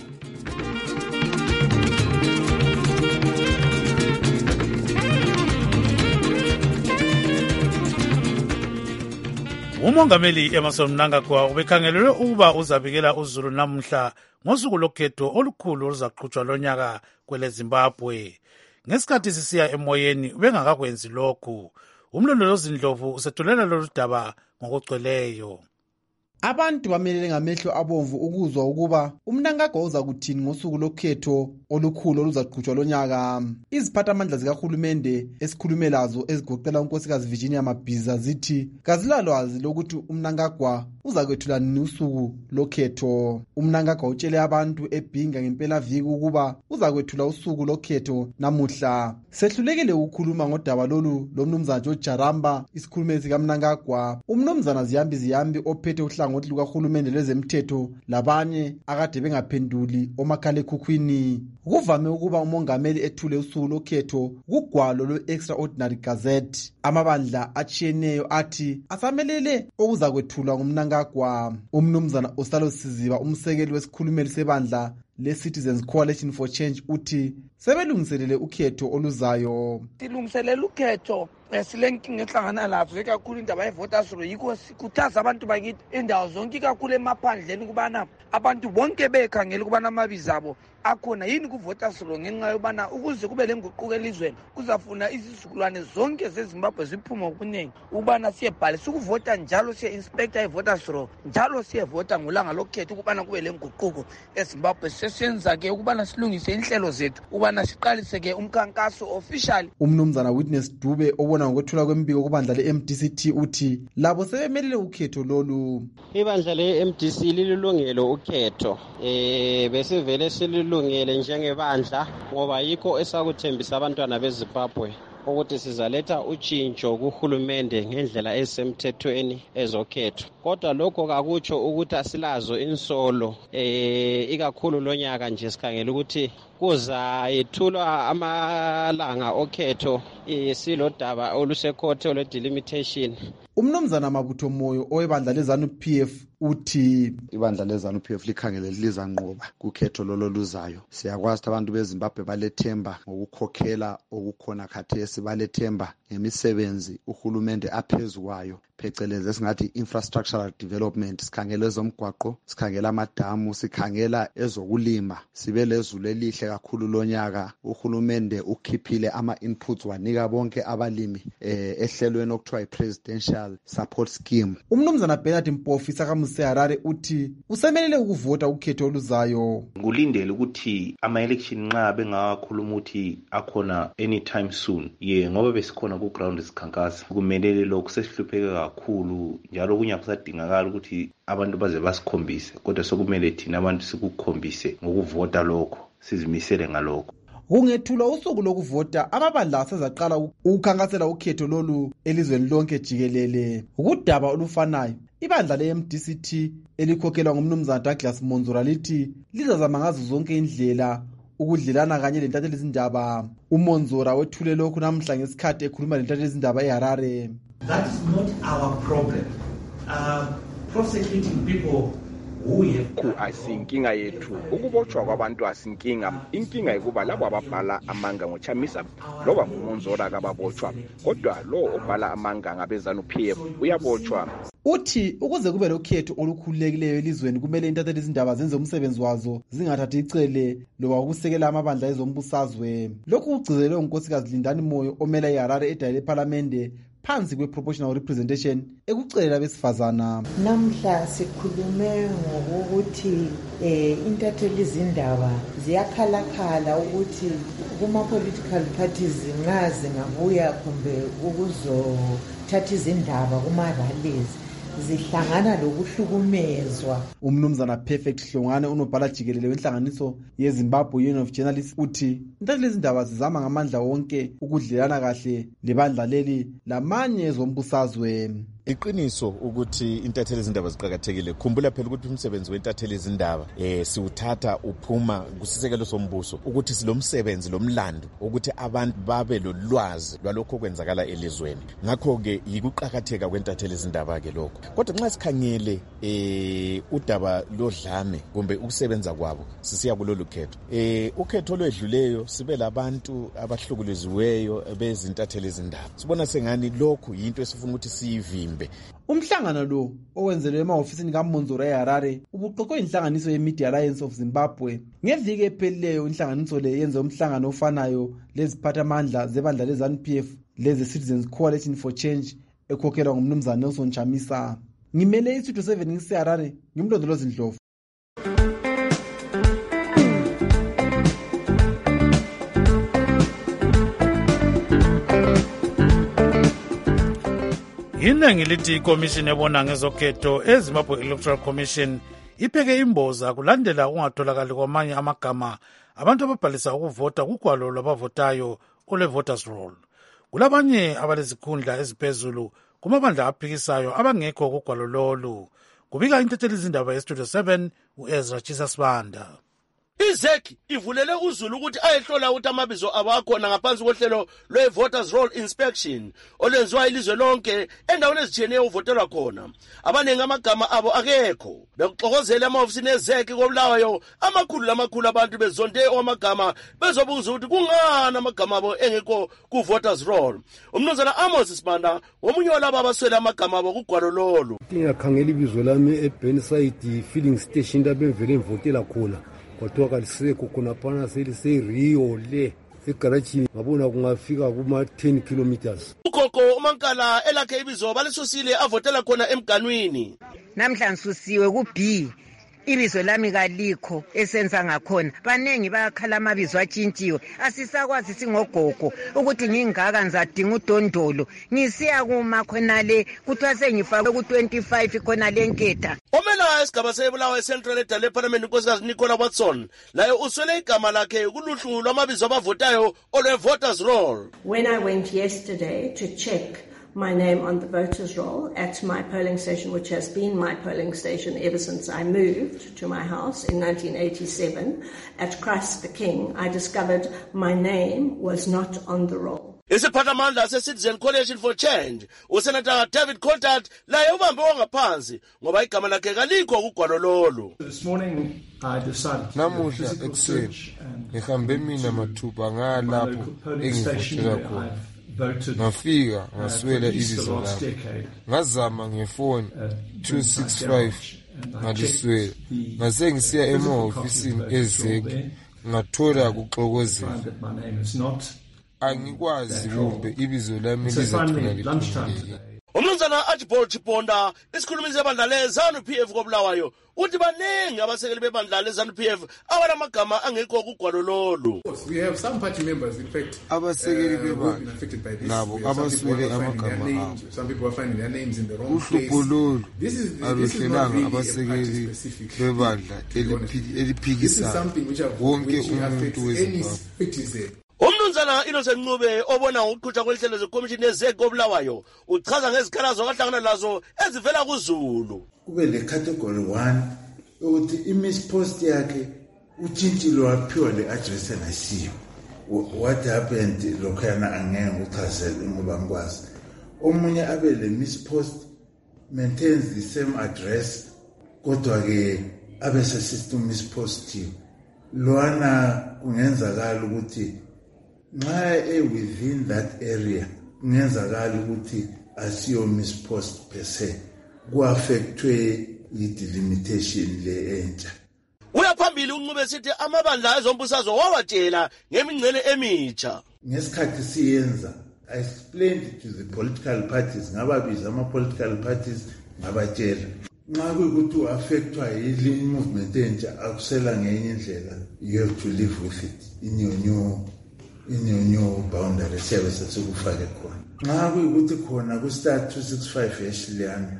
Umongameli Emmerson Mnangagwa ubekhangelelwe ukuba uzabikela uZulu namhla ngosuku lokhetho olukhulu oluzaqhutshwa lonyaka kwele Zimbabwe. Ngesikhathi sisiya emoyeni ubengakakwenzi lokhu. Umlondolozi Ndlovu usethulela lolu daba ngokugcweleyo. Abantu bamelele ngamehlo abomvu ukuzwa ukuba uMnangagwa uza kuthini ngosuku lokhetho olukhulu oluzaqhutshwa lonyaka. Iziphathamandla zikahulumende esikhulume lazo ezigoqela unkosikazi Virginia Mabhiza zithi kazilalwazi lokuthi uMnangagwa uzakwethula nini usuku lokhetho. uMnangagwa utshele abantu eBhinga ngempela viki ukuba uzakwethula usuku lokhetho namuhla. Sehlulekile ukukhuluma ngodaba lolu lomnumzana George Jaramba, isikhulumeli sikaMnangagwa. Umnumzana Ziyambi ophethe uhlangothi lukahulumende lwezemthetho labanye akade bengaphenduli omakhalekhukhwini. Kuvame ukuba umongameli ethule usuku lokhetho kugwalo lwe-Extraordinary Gazette. Amabandla atshiyeneyo athi asamelele okuzakwethulwa nguMnangagwa. Umnumzana Osalo Siziba, umsekeli wesikhulumeli sebandla le-Citizens Coalition for Change, uthi sebelungiselele ukhetho oluzayo. Silungiselela ukhetho silenkinga ehlangana lapho ikakhulu indaba ye-voters roll, yikho sikhuthaza abantu bakithi indawo zonke ikakhulu emaphandleni ukubana abantu bonke bekhangela ukubana amabizo abo akhona yini ku-voters roll, ngenxa yobana ukuze kube lenguquko elizweni kuzafuna izizukulwane zonke zeZimbabwe ziphume ngokuningi ukubana siyebhalisa ukuvota, njalo siye-inspector i-voters roll, njalo siyevota ngolanga lokhetho ukubana kube lenguquko eZimbabwe. Sesenza-ke ukubana silungise inhlelo zethu ukubana siqalise-ke umkhankaso official. Umnumzana Witness Dube obona ngokwethula kwembiko kubandla le-MDC uthi labo sebemelele ukhetho lolu. Ibandla le-MDC lililungelo ukhetho, besivele sililungele njengebandla ngoba yikho esakuthembisa abantwana beZimbabwe ukuthi sizaletha utshintsho kuhulumende ngendlela esemthethweni ezokhetho. Kodwa lokho kakutsho ukuthi asilazo insolo, ikakhulu lonyaka nje sikhangela ukuthi kuzayethulwa amalanga okhetho silodaba olusekhothe olwe-delimitation. Umnumzana Mabutho Moyo owebandla leZANU-PF uthi ibandla leZANU-PF likhangele lizanqoba kukhetho lolo luzayo. Siyakwazi ukuthi abantu beZimbabwe balethemba ngokukhokhela okukhona khathesi, balethemba ngemisebenzi uhulumende aphezukwayo, phecelezi esingathi infrastructural development, sikhangela ezomgwaqo, sikhangela amadamu, sikhangela ezokulima. Sibe lezulu elihle kakhulu lonyaka. Uhulumende ukhiphile ama-inputs wanika bonke abalimi ehlelweni okuthiwa i-presidential support scheme. Umnumzana Bernard Mpofu sakaMuse Harare uthi usemelele ukuvota ukhetho oluzayo. Ngulindele ukuthi ama-election nxa bengakhuluma ukuthi akhona anytime soon ngoba besikhona ku-ground sikhankasa kumelele lokhu sesihlupheke kakhulu njalo kunye kusadingakala ukuthi abantu baze basikhombise kodwa sokumele thina abantu sikukhombise ngokuvota lokho sizimisele ngalokho. Kungethulwa usuku lokuvota amabandla asezaqala ukukhankasela ukhetho lolu elizweni lonke jikelele. Ukudaba olufanayo ibandla le-MDCT elikhokhelwa ngumnumzana Douglas Monzora lithi lizazama ngazo zonke indlela ukudlelana kanye lentatheli izindaba. uMonzora wethule lokhu namhla ngesikhathi ekhuluma lentatheli izindaba eHarare. That is not our problem. Prosecuting people asinkinga yethu ukubotshwa kwabantu asinkinga. Inkinga ikuba labo ababhala amanga ngoChamisa loba nguMonzora kababotshwa kodwa lo obhala amanga ngabezanu PF uyabotshwa. Uthi ukuze kube lokhetho olukhululekileyo elizweni kumele intatheli izindaba zenze umsebenzi wazo zingathathi icele loba ukusekela amabandla ezombusazwe. Lokhu kugcizelwe unkosikazi Lindani Moyo omela iHarare edale eParliamente phansi kwe-proportional representation ekucelela besifazana. Namhla sikhulume ngokuthi intatheli izindaba ziyakhalakhala ukuthi kuma-political parties nxa zingabuya kumbe ukuzothatha izindaba kuma-rallies zihlangana lokuhlukumezwa. Umnumzana Perfect Hlongane unobhala jikelele wenhlanganiso yeZimbabwe Union of Journalists uthi intatheli izindaba zizama ngamandla wonke ukudlelana kahle lebandla leli lamanye ezombusazwe. Iqiniso ukuthi intatheli izindaba ziqhakathekile. Khumbula phela ukuthi umsebenzi wentatheli izindaba siwuthatha uphuma kusisekelo sombuso ukuthi silomsebenzi lomlando ukuthi abantu babe lolwazi lwalokho kwenzakala elizweni. Ngakho ke yikuqhakatheka kwentatheli izindaba ke lokho. Kodwa nxa sikhangele udaba lodlame kumbe ukusebenza kwabo sisiya kulolu khetho. Ukhetho olwedluleyo sibe labantu abahlukuleziweyo bezintatheli izindaba. Sibona sengani lokho yinto esifuna ukuthi siyivimbe. Umhlangano lo owenzelwe emahofisini kaMonzora eHarare ubuqoqwe inhlanganiso ye-Media Alliance of Zimbabwe. Ngeviki ephelileyo inhlanganiso le yenze umhlangano ofanayo leziphathamandla zebandla leZANU-PF leze-Citizens Coalition for Change ekhokhelwa ngumnumzana Nelson Chamisa. Ngimele iStudio 7 ngiseHarare ngimlondolozi Ndlovu. Iningi lithi ikomishini ebona ngezokhetho eZimbabwe Electoral Commission ipheke imboza kulandela ungatholakali kwamanye amagama abantu ababhalisa ukuvota kugwalo lwabavotayo ole-voters roll. Kulabanye abalezikhundla eziphezulu kumabandla aphikisayo abangekho kugwalo lolu. Kubika intatheli izindaba yeStudio 7 uEzra Chisasibanda. IZEC ivulele uZulu ukuthi ayehlola ukuthi amabizo abo akhona ngaphansi kohlelo lwe-voters roll inspection olwenziwa ilizwe lonke endaweni ezitshiyeneyo uvotelwa khona. Abaningi amagama abo akekho. Bekuxokozela amahofisini eZEC koBulawayo amakhulu abantu bezonde amagama bezobuza ukuthi kungani amagama abo engekho ku-voters roll. Umnumzana Amos Sibanda omunye walabo abaswele amagama abo kugwalo lolu. Ngingakhangela ibizo lami eBurnside filling station lapho engivele ngivotela khona. Kwathiwa kalisekho khonaphana seliseRio le egarajini ngabona kungafika kuma-10 kilometers. Ugogo uMankala elakhe ibizo balisusile avotela khona emganwini. Namhlanje susiwe ku-B ibizo lami kalikho esenza ngakhona. Banengi bayakhala amabizo atshintshiwe. Asisakwazi singogogo ukuthi ngingaka ngizadinga udondolo. Ngisiya kuma khonale kuthiwa sengifake ku-25 khonale enketha. Omela esigaba sebulawa eCentral edale eParliament unkosikazi Nicola Watson laye uswele igama lakhe kuluhlu lwamabizo abavotayo olwe-voters roll. When I went yesterday to check my name on the voters roll at my polling station, which has been my polling station ever since I moved to my house in 1987 at Christ the King, I discovered my name was not on the roll. Isiphathamandla se-Citizen Coalition for Change uSenator David Coulthard laye ubambe wangaphansi ngoba igama lakhe kalikho kugwalo lolu. Namuhla ekuseni ngihambe mina mathupha ngalapho engivotela khona ngafika ngaswela ibizo lami ngazama ngefoni 265 ngaliswela ngase ngisiya emahofisini ezeki ngathola kuxokozela angikwazi kumbe ibizo lami lizathola liphumelele. Umnumzana Archibald Chiponda isikhulumisi sebandla le-ZANU-PF koBulawayo uthi baningi abasekeli bebandla le-ZANU-PF abanamagama angekho kugwalo lolu. Abasekeli bebandla nabo abaswele amagama abo. Uhlupho lolu aluhlelanga abasekeli bebandla eliphikisayo wonke umuntu weZimbabwe. Umnumzana Innocent Ncube obona ukuqhutshwa kwehlelo zekomishini yezeki koBulawayo uchaza ngezikhalazo akahlangana lazo ezivela kuZulu. Kube le category 1 ukuthi imispost yakhe utshintshile waphiwa le address engasiyo. What happened lokhana angeke uchazele ngoba ngikwazi. Omunye abe le mispost maintains the same address kodwa ke abe se system mispost. Loana kungenzakala ukuthi nxa within that area kungenzakala ukuthi asiyo mispost per se ku-affectwe yi-delimitation le entsha. Uyaphambili uNcube sithi amabandla ezombusazwe wawatshela ngemingcele emitsha. Ngesikhathi siyenza I explained to the political parties ngababiza ama-political parties ngabatshela nxa kuyikuthi u-affectwa yile movement entsha akusela ngenye indlela you have to live with it in your new boundary siyabe sesikufake khona. Nxa kuyikuthi khona ku-start 265 eshiliyana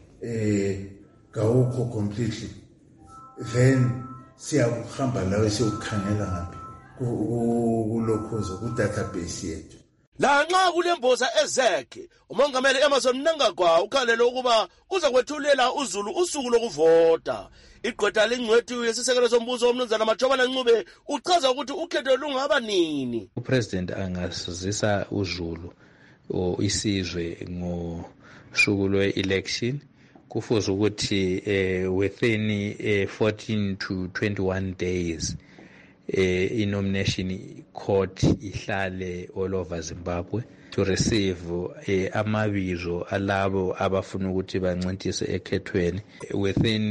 kawukho completely then siyakuhamba lawe siyokukhangela ngaphi kulokhozo ku-database yethu. Lanxa kulemboza ezekhe umongameli Emmerson Mnangagwa ukhalele ukuba uza kwethulela uZulu usuku lokuvota. Igqwetha lengcwethu yesisekelo sombuso umnumzana Majobana Ncube uchaza ukuthi ukhetho lungaba nini. Upresident angasizisa uZulu isizwe ngosuku lwe-election kufuze ukuthi within 14 to 21 days i-nomination court ihlale all over Zimbabwe to receive amabizo alabo abafuna ukuthi bancintise ekhethweni within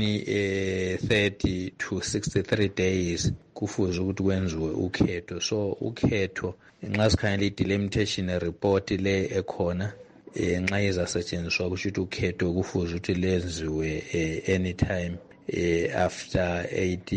30 to 63 days kufuze ukuthi kwenziwe ukhetho. So ukhetho nxa sikhangela i-delimitation report le ekhona nxa izasetshenziswa kusho ukuthi ukhetho kufuze ukuthi lenziwe anytime after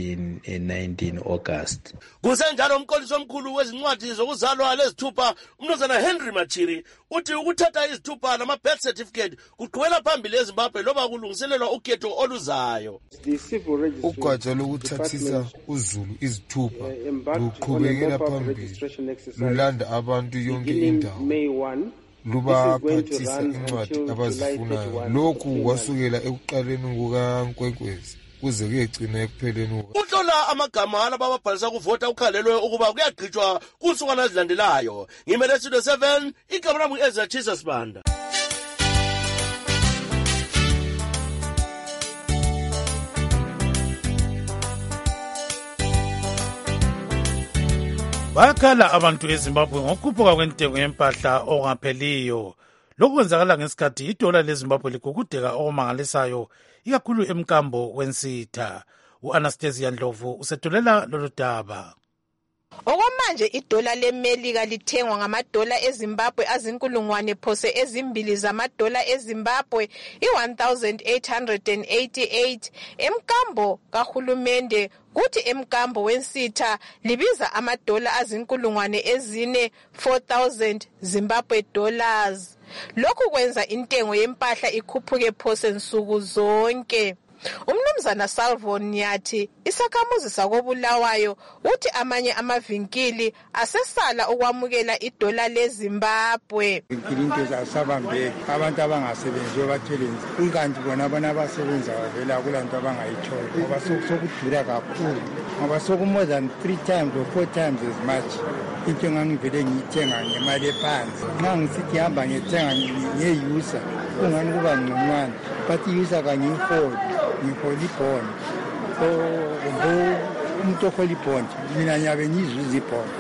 19 August. Kusenjalo umqondisi omkhulu wezincwadi zokuzalwa lezithupha umnumzana Henry Machiri uthi ukuthatha izithupha nama-birth certificate kuqhubela phambili eZimbabwe loba kulungiselelwa ukhetho oluzayo. Ugatsha lokuthathisa uZulu izithupha luqhubekela phambili lulanda abantu yonke indawo lubaphathisa incwadi abazifunayo. Lokhu kwasukela ekuqaleni kukaNkwenkwezi kuze kuyegcina ekupheleni. Uhlola amagama alabo ababhalisa kuvota ukhalelwe ukuba kuyagqitshwa kunsukwana ezilandelayo. Ngimele Studio 7 igama lami Ezra Jesus Banda. Bayakhala abantu eZimbabwe ngokukhuphuka kwentengo yempahla okungapheliyo. Lokhu kwenzakala ngesikhathi idola leZimbabwe ligugudeka okumangalisayo ikakhulu emkambo wensitha. U-Anastasia Ndlovu usethulela lolu daba. Okwamanje idola leMelika lithengwa ngamadola eZimbabwe azinkulungwane phose ezimbili zamadola eZimbabwe i-1888 emkambo kahulumende kuthi emkambo wensitha libiza amadola azinkulungwane ezine 4,000 Zimbabwe dollars. Lokhu kwenza intengo yempahla ikhuphuke phose nsuku zonke. Umnumzana Salvo Nyathi isakhamuzi sakoBulawayo uthi amanye amavinkili asesala ukwamukela idola leZimbabwe. Into zasabambeki abantu abangasebenziyo batheleni ikanti bona abana abasebenza bavela kulanto abangayitholi ngoba sokudura kakhulu ngoba soku more than 3 times or 4 times as much. Into ngangivele ngiyithenga ngemali ephansi nxa ngisithi hamba ngithenga ngeyusa kungani kuba ngconywana but iyusa kangiyiholi ngiholibhoni umuntu oholibhoni mina nyabe ngizuza ibhoni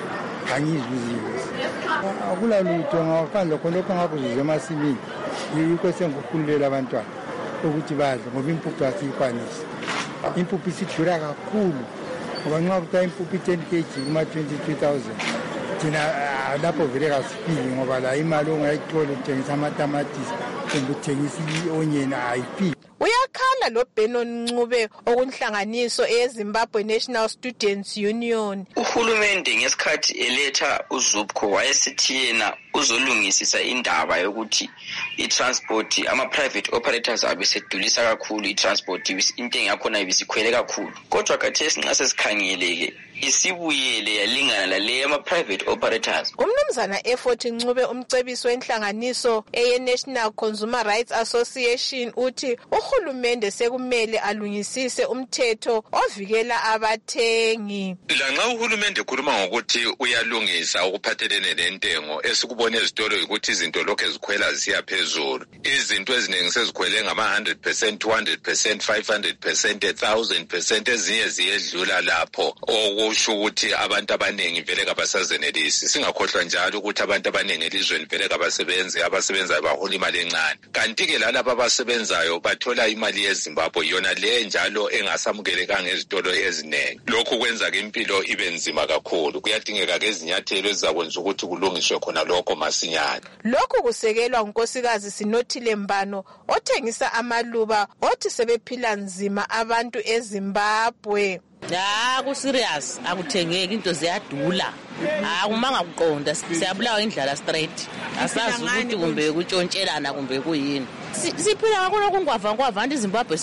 angizwizisi akulalutho ngaphandle khonokho ngakuzuzwe emasimini yikho sengikukhululela abantwana ukuthi badle ngoba impuphu asiyikwanisi impuphu isidura kakhulu ngoba nxa kuthiwa impuphu 10 kg kuma-22,000 thina lapho vele kasifiki ngoba la imali ongayithola uthengisa amatamatisi kumbe uthengisa i-onion ayifiki. Uyakhala lo Benon Ncube okunhlanganiso eZimbabwe National Students Union. Uhulumende ngesikhathi eletha uZupco wayesithi yena uzolungisisa indaba yokuthi i-transport ama-private operators abesedulisa kakhulu i-transport intengo yakhona ibisikhwele kakhulu. Kodwa khathesi nxa sesikhangeleke isibuyele yalingana lale ama-private operators. Umnumzana Effort Ncube umcebisi wenhlanganiso eye-National Consumer Rights Association uthi uhulumende sekumele alungisise umthetho ovikela abathengi. Lanxa uhulumende khuluma ngokuthi uyalungisa ukuphathelene nentengo esikubone ezitolo ukuthi izinto lokho ezikhwela ziya phezulu. Izinto eziningi sezikhwele ngama-100%, 200%, 500%, 1000%, ezinye ziyedlula lapho. Okusho ukuthi abantu abaningi vele kabasazenelisi. Singakhohlwa njalo ukuthi abantu abaningi elizweni vele abasebenzayo bahola imali encane. Kanti-ke lalabo abasebenzayo bathola imali yeZimbabwe yona le njalo engasamukelekanga ezitolo eziningi. Lokhu kwenza-ke impilo ibe nzima kakhulu. Kuyadingeka-ke izinyathelo ezizakwenza ukuthi kulungiswe khona lokho masinyane. Lokhu kusekelwa unkosikazi Sinothile Mbano othengisa amaluba othi sebephila nzima abantu eZimbabwe. Ku-serious akuthengeki into ziyadula kumanga kuqonda siyabulawa indlala straight asazi ukuthi kumbe kuntshontshelana kumbe kuyini siphila ngakona kungwava anti Zimbabwe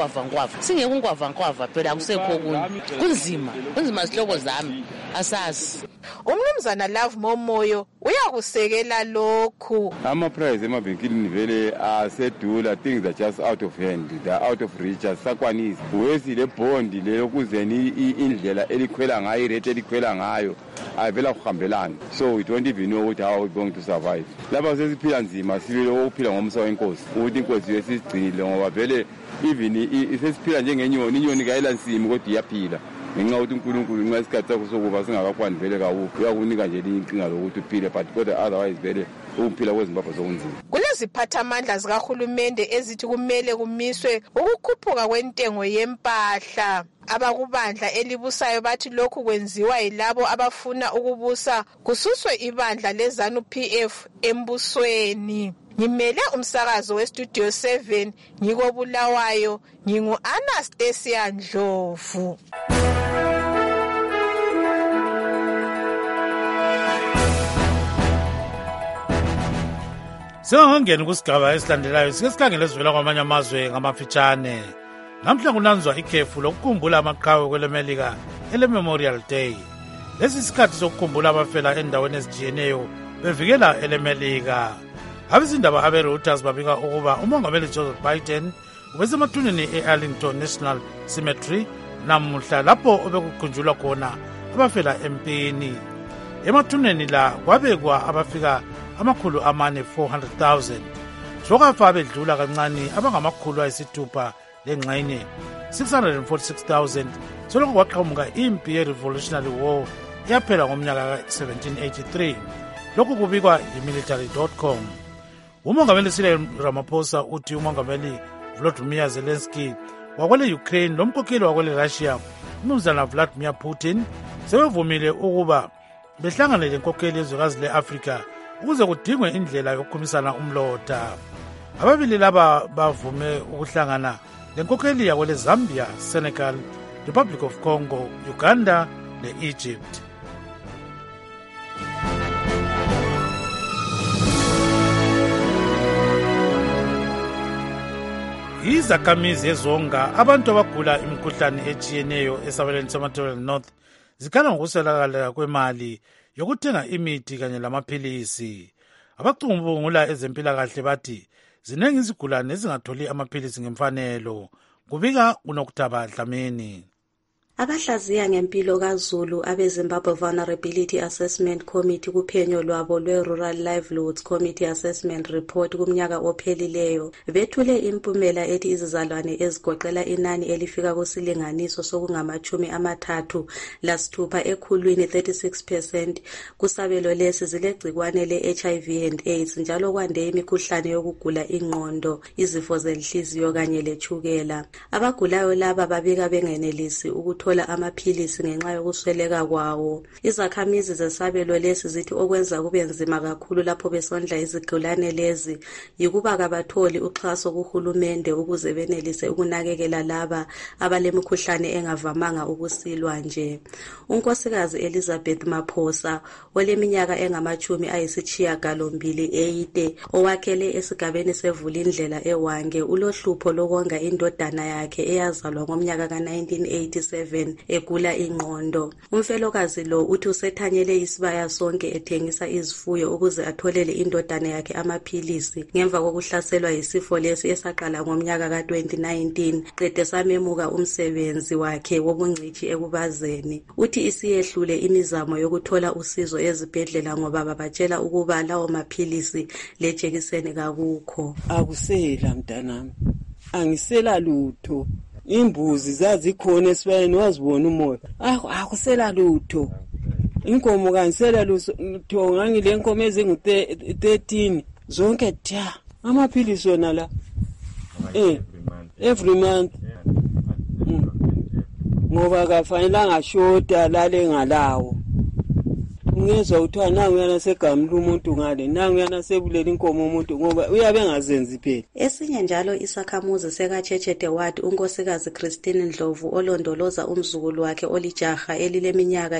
singekungwava phela akusekho kunzima zihloko zami asazi. Umnumzana Love Momoyo uyakusekela lokhu. Ama-price emavenkilini vele asedula, things are just out of hand, they are out of reach, asakwanisi. Wesile bond lelo kuzeni indlela elikhwela ngayo, irate elikhwela ngayo avela kuhambelana. So we don't even know how we're going to survive. Lapha sesiphila nzima sibele ukuphila ngomsa wenkosi. Ukuthi inkosi yesigcile ngoba vele even sesiphila njengenyoni, inyoni kayila nsimi kodwa iyaphila. Ngenxa ukuthi uNkulunkulu nxa isikhathi sakho sokuba singakakwani vele kawukho uyakunika nje inkinga lokuthi uphile but kodwa otherwise vele ukuphila kweZimbabwe sokunzima. Kuleziphathamandla zikahulumende ezithi kumele kumiswe ukukhuphuka kwentengo yempahla. Abakubandla elibusayo bathi lokhu kwenziwa yilabo abafuna ukubusa kususwe ibandla leZANU PF embusweni. Ngimele umsakazo weStudio 7 ngikobulawayo ngingu-Anastasia Ndlovu. Singangeni kusigaba esilandelayo sike sikhangele sivela kwamanye amazwe ngamafitshane. Namhla kunanzwa ikhefu lokukhumbula amaqhawe kwelemelika ele-Memorial Day. Lesi isikhathi sokukhumbula abafela endaweni ezijiyeneyo bevikela elemelika. Abezindaba abe-Reuters babika ukuba umongameli Joseph Biden ubesemathuneni e-Arlington National Cemetery namuhla lapho obekukhunjulwa khona abafela empini. Emathuneni la kwabekwa abafika 400,000 sokafa bedlula kancane abangamakhulu ayisithupha lengxenye 646,000 soloko kwaqhamuka impi ye-Revolutionary War yaphela ngomnyaka ka-1783. Lokhu kubikwa yi-military.com. Umongameli Cyril Ramaphosa uthi umongameli Volodymyr Zelensky wakwele Ukraine lomkhokheli wakwele Russia umnumzana Vladimir Putin sebevumile ukuba behlangane lenkokheli yezwekazi le-Afrika ukuze kudingwe indlela yokukhumisana umlota. Ababili laba bavume ukuhlangana lenkokheli yakwele Zambia, Senegal, Republic of Congo, Uganda ne-Egypt. Izakhamizi ezonga abantu abagula imikhuhlane etshiyeneyo esabelweni sematerial north zikhala ngokuswelakala kwemali yokuthenga imithi kanye lamaphilisi. Abacubungula ezempilakahle bathi zinengi izigulane ezingatholi amaphilisi ngemfanelo. Kubika uNokutaba Dlamini. Abahlaziya ngempilo kaZulu abeZimbabwe Vulnerability Assessment Committee kuphenyo lwabo lwe-Rural Livelihoods Committee Assessment Report kumnyaka ophelileyo bethule impumela ethi izizalwane ezigoqela inani elifika kusilinganiso sokungama-36 ekhulwini 36% kusabelo lesi zilegcikwane le-HIV and AIDS njalo kwande imikhuhlane yokugula ingqondo, izifo zenhliziyo kanye letshukela. Abagulayo laba babika bengenelisi ukuthola amaphilisi ngenxa yokusweleka kwawo. Izakhamizi zesabelo lesi zithi okwenza kube nzima kakhulu lapho besondla izigulane lezi yikuba kabatholi uxhaso kuhulumende ukuze benelise ukunakekela laba abalemikhuhlane engavamanga ukusilwa nje. Unkosikazi Elizabeth Maphosa oleminyaka engama-98 owakhele esigabeni sevulindlela eWange ulohlupho lokonga indodana yakhe eyazalwa ngomnyaka ka-1987 egula ingqondo. Umfelokazi lo uthi usethanyele isibaya sonke ethengisa izifuyo ukuze atholele indodana yakhe amaphilisi ngemva kokuhlaselwa yisifo lesi esaqala ngomnyaka ka-2019 qede samemuka umsebenzi wakhe wobungcitshi ekubazeni. Uthi isiyehlule imizamo yokuthola usizo ezibhedlela ngoba babatshela ukuba lawo maphilisi lejekiseni kakukho. Akusela mntanami, angisela lutho. Imbuzi zazikhona esibayeni wazibona umoya. Akusela lutho. Inkomo kanisela lutho ngangile inkomo ezingu-13 zonke tha. Amaphilisi wona la. Every month. Ngoba kafanelanga shota lale ngalawo. Ngezwe uthiwa nangu yana segamla umuntu ngale, nangu yana sebulela inkomo umuntu ngoba uyabe engazenzi phela. Esinye njalo isakhamuzi sekaChechete Ward unkosikazi Christine Ndlovu olondoloza umzukulu wakhe olijaha elileminyaka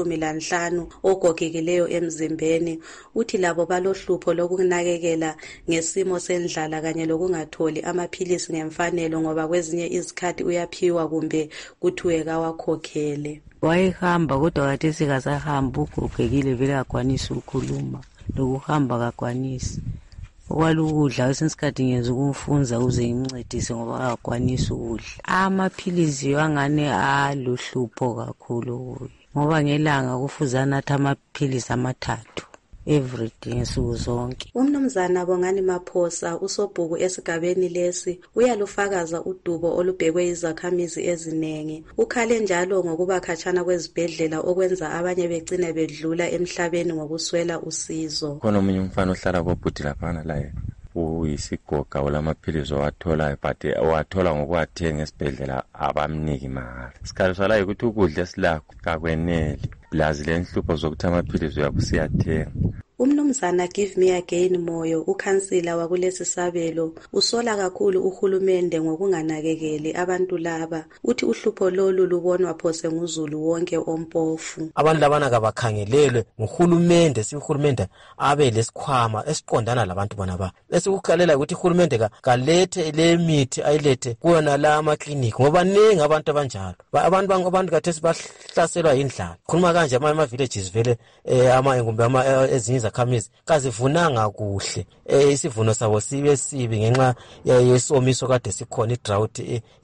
eli-15 ogogekileyo emzimbeni uthi labo balohlupho lokunakekela ngesimo sendlala kanye lokungatholi amaphilisi ngemfanelo ngoba kwezinye izikhathi uyaphiwa kumbe kuthiwe kawakhokhele. Wayehamba kodwa kathesi kasahamba ugogekile vele akwanisa ukukhuluma lokuhamba kakwanisi. Okwalukudla kwesinye isikhathi ngenza ukumfunza uze imncedise ngoba akwanisa ukudla. Amaphilisi angane aluhlupho kakhulu ngoba ngelanga kufuze anathe amaphilisi 3 everyday nsuku zonke. Umnumzana Bongani Maphosa usobhuku esigabeni lesi uyalufakaza udubo olubhekwe izakhamizi ezinengi. Ukhale njalo ngokuba khatshana kwezibhedlela okwenza abanye begcine bedlula emhlabeni ngokuswela usizo. Khona omunye umfana ohlala kobhuti laphana la yena uyisigoga olamaphilisi owatholayo but owathola ngokuwathenga esibhedlela abamniki mahhala. Isikhathi salayo ukuthi ukudla esilakho kakweneli blazi lenhlupho zokuthi amaphilisi uyabusiyathenga. Umnumzana Give Me Again Moyo ukhansila wakulesi sabelo usola kakhulu uhulumende ngokunganakekeli abantu laba. Uthi uhlupho lolu lubonwa phose nguzulu wonke ompofu. Abantu labana kabakhangelelwe nguhulumende, uhulumende abe lesikhwama esiqondana labantu bona ba. Esikukhalela ukuthi uhulumende kalethe le mithi ayilethe kuona la ama-clinic ngoba ningi abantu abanjalo. Abantu kathesi bahlaselwa yindlala. Khuluma kanje ama villages vele ngumbe ezinye khamizi kazivunanga kuhle isivuno sabo sibe ngenxa yesomiso kade sikhona idrought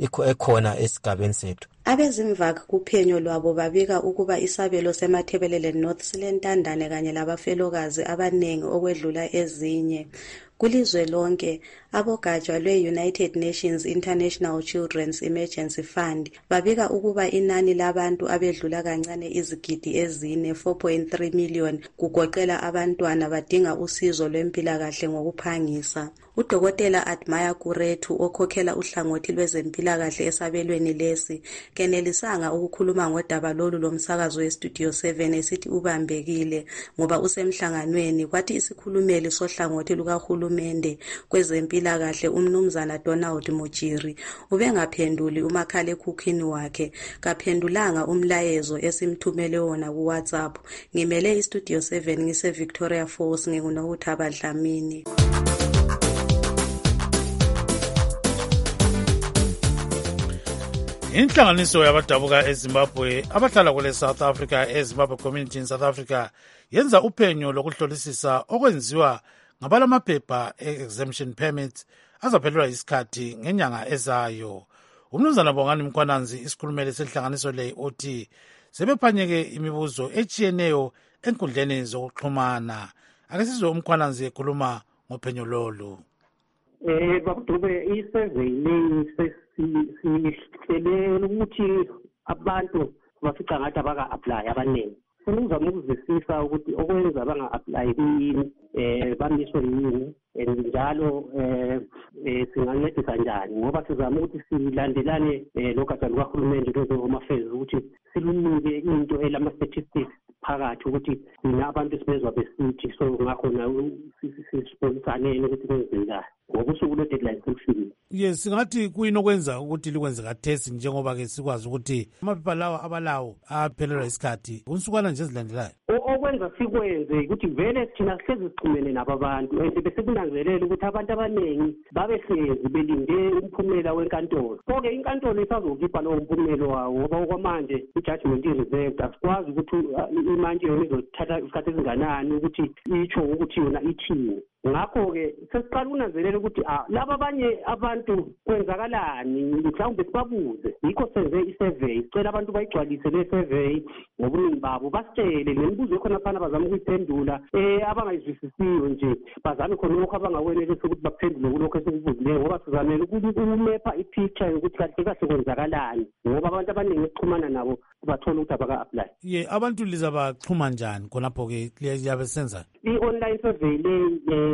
ekhona esigabeni sethu. Abezimvaka kuphenyo lwabo babika ukuba isabelo seMathebelele North silentandane kanye labafelokazi abanengi okwedlula ezinye. Kulizwe lonke, abogatsha lwe-United Nations International Children's Emergency Fund babika ukuba inani labantu abedlula kancane izigidi ezine 4.3 million kugoqela abantwana badinga usizo lwempilakahle ngokuphangisa. Udokotela Admire Kurethu okhokhela uhlangothi lwezempilakahle esabelweni lesi kenelisanga ukukhuluma ngodaba lolu lomsakazo weStudio 7 esithi ubambekile ngoba usemhlanganweni kwathi isikhulumeli sohlangothi lukahulumende kwezempilakahle umnumzana Donald Mujiri ubengaphenduli umakhalekhukhwini wakhe kaphendulanga umlayezo esimthumele wona kuWhatsApp. Ngimele iStudio 7 ngise Victoria Falls nginguNokuthaba Dlamini. Inhlanganiso yabadabuka eZimbabwe abahlala kule South Africa eZimbabwe Community in South Africa yenza uphenyo lokuhlolisisa okwenziwa ngabalamaphepha exemption permits azaphelelwa isikhathi ngenyanga ezayo. Umnumzana Bongani Mkhwananzi isikhulumeli senhlanganiso le uthi sebephanyeke imibuzo echiyeneyo enkundleni zokuxhumana. Ake sizwe uMkhwananzi ekhuluma ngophenyo lolu. Bakudube i-survey leyi sihlele ukuthi abantu bafica ngathi abaka-apply abaningi. Uzama ukuzwisisa ukuthi okwenza banga-apply kuyini, bamiswe yini, njalo singancedisa njani, ngoba sizama ukuthi silandelane logatsha lukahulumende lwe-Home Affairs ukuthi silunike into elama-statistics phakathi ukuthi thina abantu sibezwa besithi, so ngakhona sisibonisane ukuthi kwenzekani ngokusuku lwe-deadline selifikile. Yes, singathi kuyini okwenza ukuthi likwenze kathesi njengoba-ke sikwazi ukuthi amaphepha lawa abalawo aphelelwa isikhathi unsukwana nje ezilandelayo. Okwenza sikwenze ukuthi vele thina sihlezi sixhumene nabo abantu and besikunanzelela ukuthi abantu abaningi babehlezi belinde umphumela wenkantolo. So-ke inkantolo isazokhipha lowo mphumelo wawo ngoba okwamanje i-judgment i-reserved. Asikwazi ukuthi imanje yona izothatha isikhathi esinganani ukuthi itsho ukuthi yona ithini. Ngakho-ke sesiqala ukunanzelela ukuthi laba abanye abantu kwenzakalani, mhlawumbe sibabuze. Yikho senze i-survey, sicela abantu bayigcwalise le survey ngobuningi babo, basitshele nemibuzo ekhona phana bazame ukuyiphendula, abangayizwisisiyo nje bazame khona lokho abangakwenelisi ukuthi baphendule kulokho esikubuzileyo, ngoba sizamele ukumepha i-picture yokuthi kahle kahle kwenzakalani, ngoba abantu abaningi ukuxhumana nabo bathola ukuthi abaka-apply. Ye, abantu lizabaxhuma njani khonapho-ke liyabe senza? I-online survey le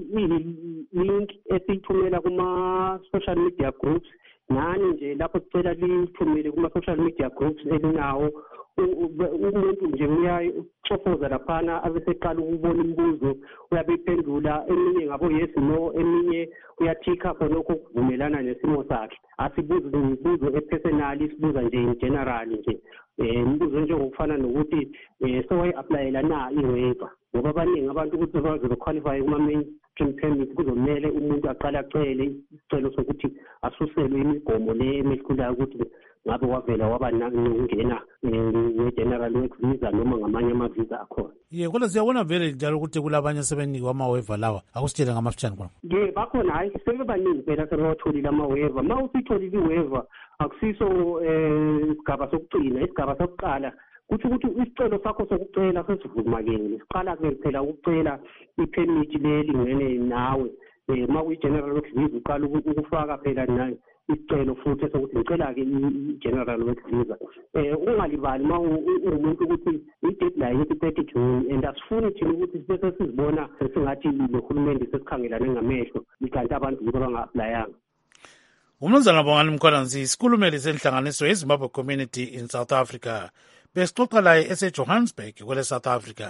link esiyithumela kuma-social media groups, nani nje lapho sicela lithumele kuma-social media groups elinawo. Umuntu nje uyachofoza laphana abeseqala ukubona imibuzo, uyabeyiphendula, eminye ngabo yes no, eminye uyathikha khonokho ukuvumelana nesimo sakhe. Asibuzi imibuzo epersonali, sibuza nje in general nje. Imibuzo njengokufana nokuthi sewayi-applyela na i-waiver, ngoba abaningi abantu ukuthi baze bequalify kuma-mainstream permit kuzomele umuntu aqale acele isicelo sokuthi asuselwe imigomo le emehlulayo ukuthi ngabe wavela waba nokungena nge-general work visa noma ngamanye amavisa akhona. Ye, kodwa siyabona vele njalo ukuthi kulabanye asebenikwa ama-waiver lawa. Akusitshele ngamafitshane khona. Ye, bakhona, hayi sebebaningi phela sebewatholile ama-waiver. Uma usitholile i-waiver akusiso isigaba sokugcina, isigaba sokuqala kuthi ukuthi isicelo sakho sokucela sesivumakele. Siqala-ke phela ukucela i-permit lelingene nawe. Uma uyi-general work visa uqala ukufaka phela nayo isicelo futhi sokuthi ngicela-ke i-general work visa. Ungalibali uma umuntu ukuthi i-deadline ithi 30 June and asifuni thina ukuthi sibese sizibona sesingathi lohulumende sesikhangelane ngamehlo kanti abantu yibo abanga-applyanga. Umnumzana Bongani Mkhwananzi isikhulumeli senhlanganiso yeZimbabwe Community in South Africa besixoxa laye eseJohannesburg kwele South Africa.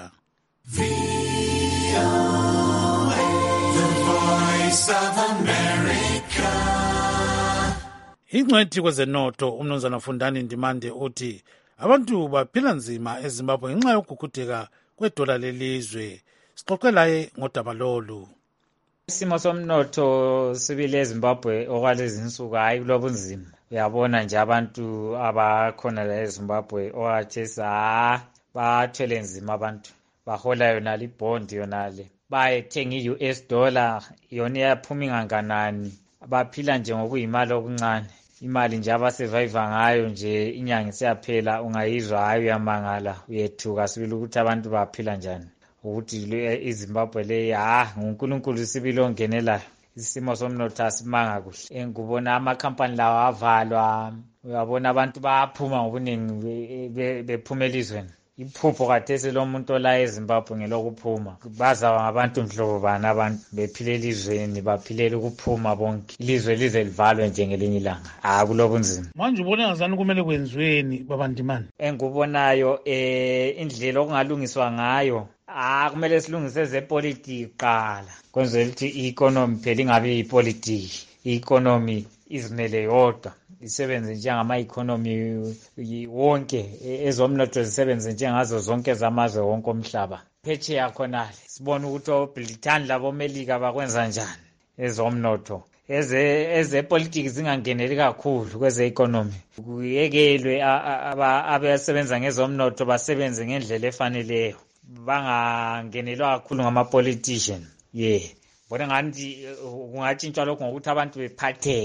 Ingcwethi kwezenotho umnumzana Fundani Ndimande uthi abantu baphila nzima eZimbabwe ngenxa yokugugudeka kwedola lelizwe. Sixoxe laye ngodaba lolu. Isimo somnotho sibile eZimbabwe okwalezi insuku hayi kulobunzima. Uyabona nje abantu abakhona la eZimbabwe owathesa bathwele nzima, abantu bahola yona libond yonale, bayethenga i-US dollar yona iyaphuma inganganani, baphila nje ngokuyimali okuncane. Imali nje abasurvive ngayo nje inyanga isiyaphela ungayizwa hayi uyamangala, uyethuka sibili ukuthi abantu baphila njani, ukuthi iZimbabwe le nguNkulunkulu sibili ongenelayo. Isimo somnotho asimanga kuhle. Ngubona amakhampani lawa avalwa, uyabona abantu baphuma ngobuningi bephuma elizweni. Iphupho kathesi lomuntu ola eZimbabwe ngelokuphuma. Baza ngabantu mhlobo bani abantu bephile elizweni, baphilela ukuphuma bonke. Ilizwe lize livalwe njengelinye ilanga. Kulobunzima. Manje ubona ngazani kumele kwenziweni babandimani? Engubonayo indlela okungalungiswa ngayo kumele silungise ezepolitiki qala. Kwenzela ukuthi i-economy phela ingabe ipolitiki. I-economy izimele yodwa. Isebenze njengama-economy wonke, ezomnotho zisebenze njengazo zonke zamazwe wonke omhlaba. Phetsheya khonale sibona ukuthi oBrithani laboMelika bakwenza njani ezomnotho. Ezepolitiki zingangeneli kakhulu kweze-economy. Kuyekelwe abasebenza ngezomnotho basebenze ngendlela efaneleyo, bangangenelwa kakhulu ngama-politician. Bona ngathi kungatshintshwa lokho ngokuthi abantu bephatheke,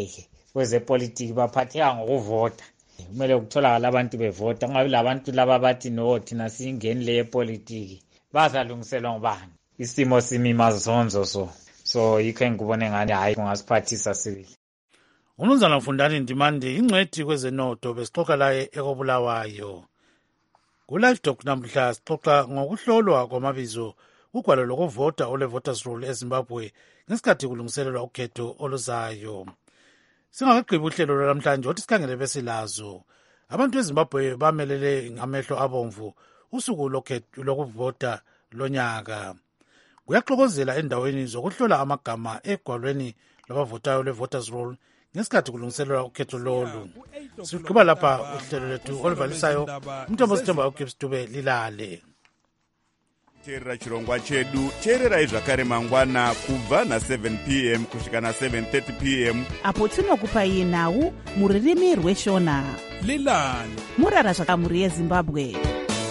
kwezepolitiki baphatheka ngokuvota. Kumele kutholakala abantu bevota, kungabi labantu laba bathi no thina siyingenile yepolitiki. Bazalungiselwa ngubani? Isimo simi mazonzo so yikho engikubone ngani hayi kungasiphathisa sibili. Umnumzana Mfundani Ndimande ingcwethi kwezenotho besixoxa laye ekobulawayo. Ku-Live Talk namhla sixoxa ngokuhlolwa kwamabizo ugwalo lokuvota ole-voters roll eZimbabwe ngesikhathi kulungiselelwa ukhetho oluzayo. Singakagqibi uhlelo lwanamhlanje othi sikhangele besilazo. Abantu eZimbabwe bamelele ngamehlo abomvu usuku lokuvota lonyaka. Kuyaxokozela endaweni zokuhlola amagama egwalweni lwabavotayo le-voters roll ngesikhathi kulungiselelwa ukhetho lolu. Sigqiba lapha uhlelo lethu oluvalisayo umthombo sithemba uGibbs Dube lilale. Teerera chirongwa chedu, teererai zvakare mangwana kubva na7 p.m. kusvika na7:30 p.m. apo tinokupai nhau muririmi rweshona. Lilani murara zvakamuri yeZimbabwe.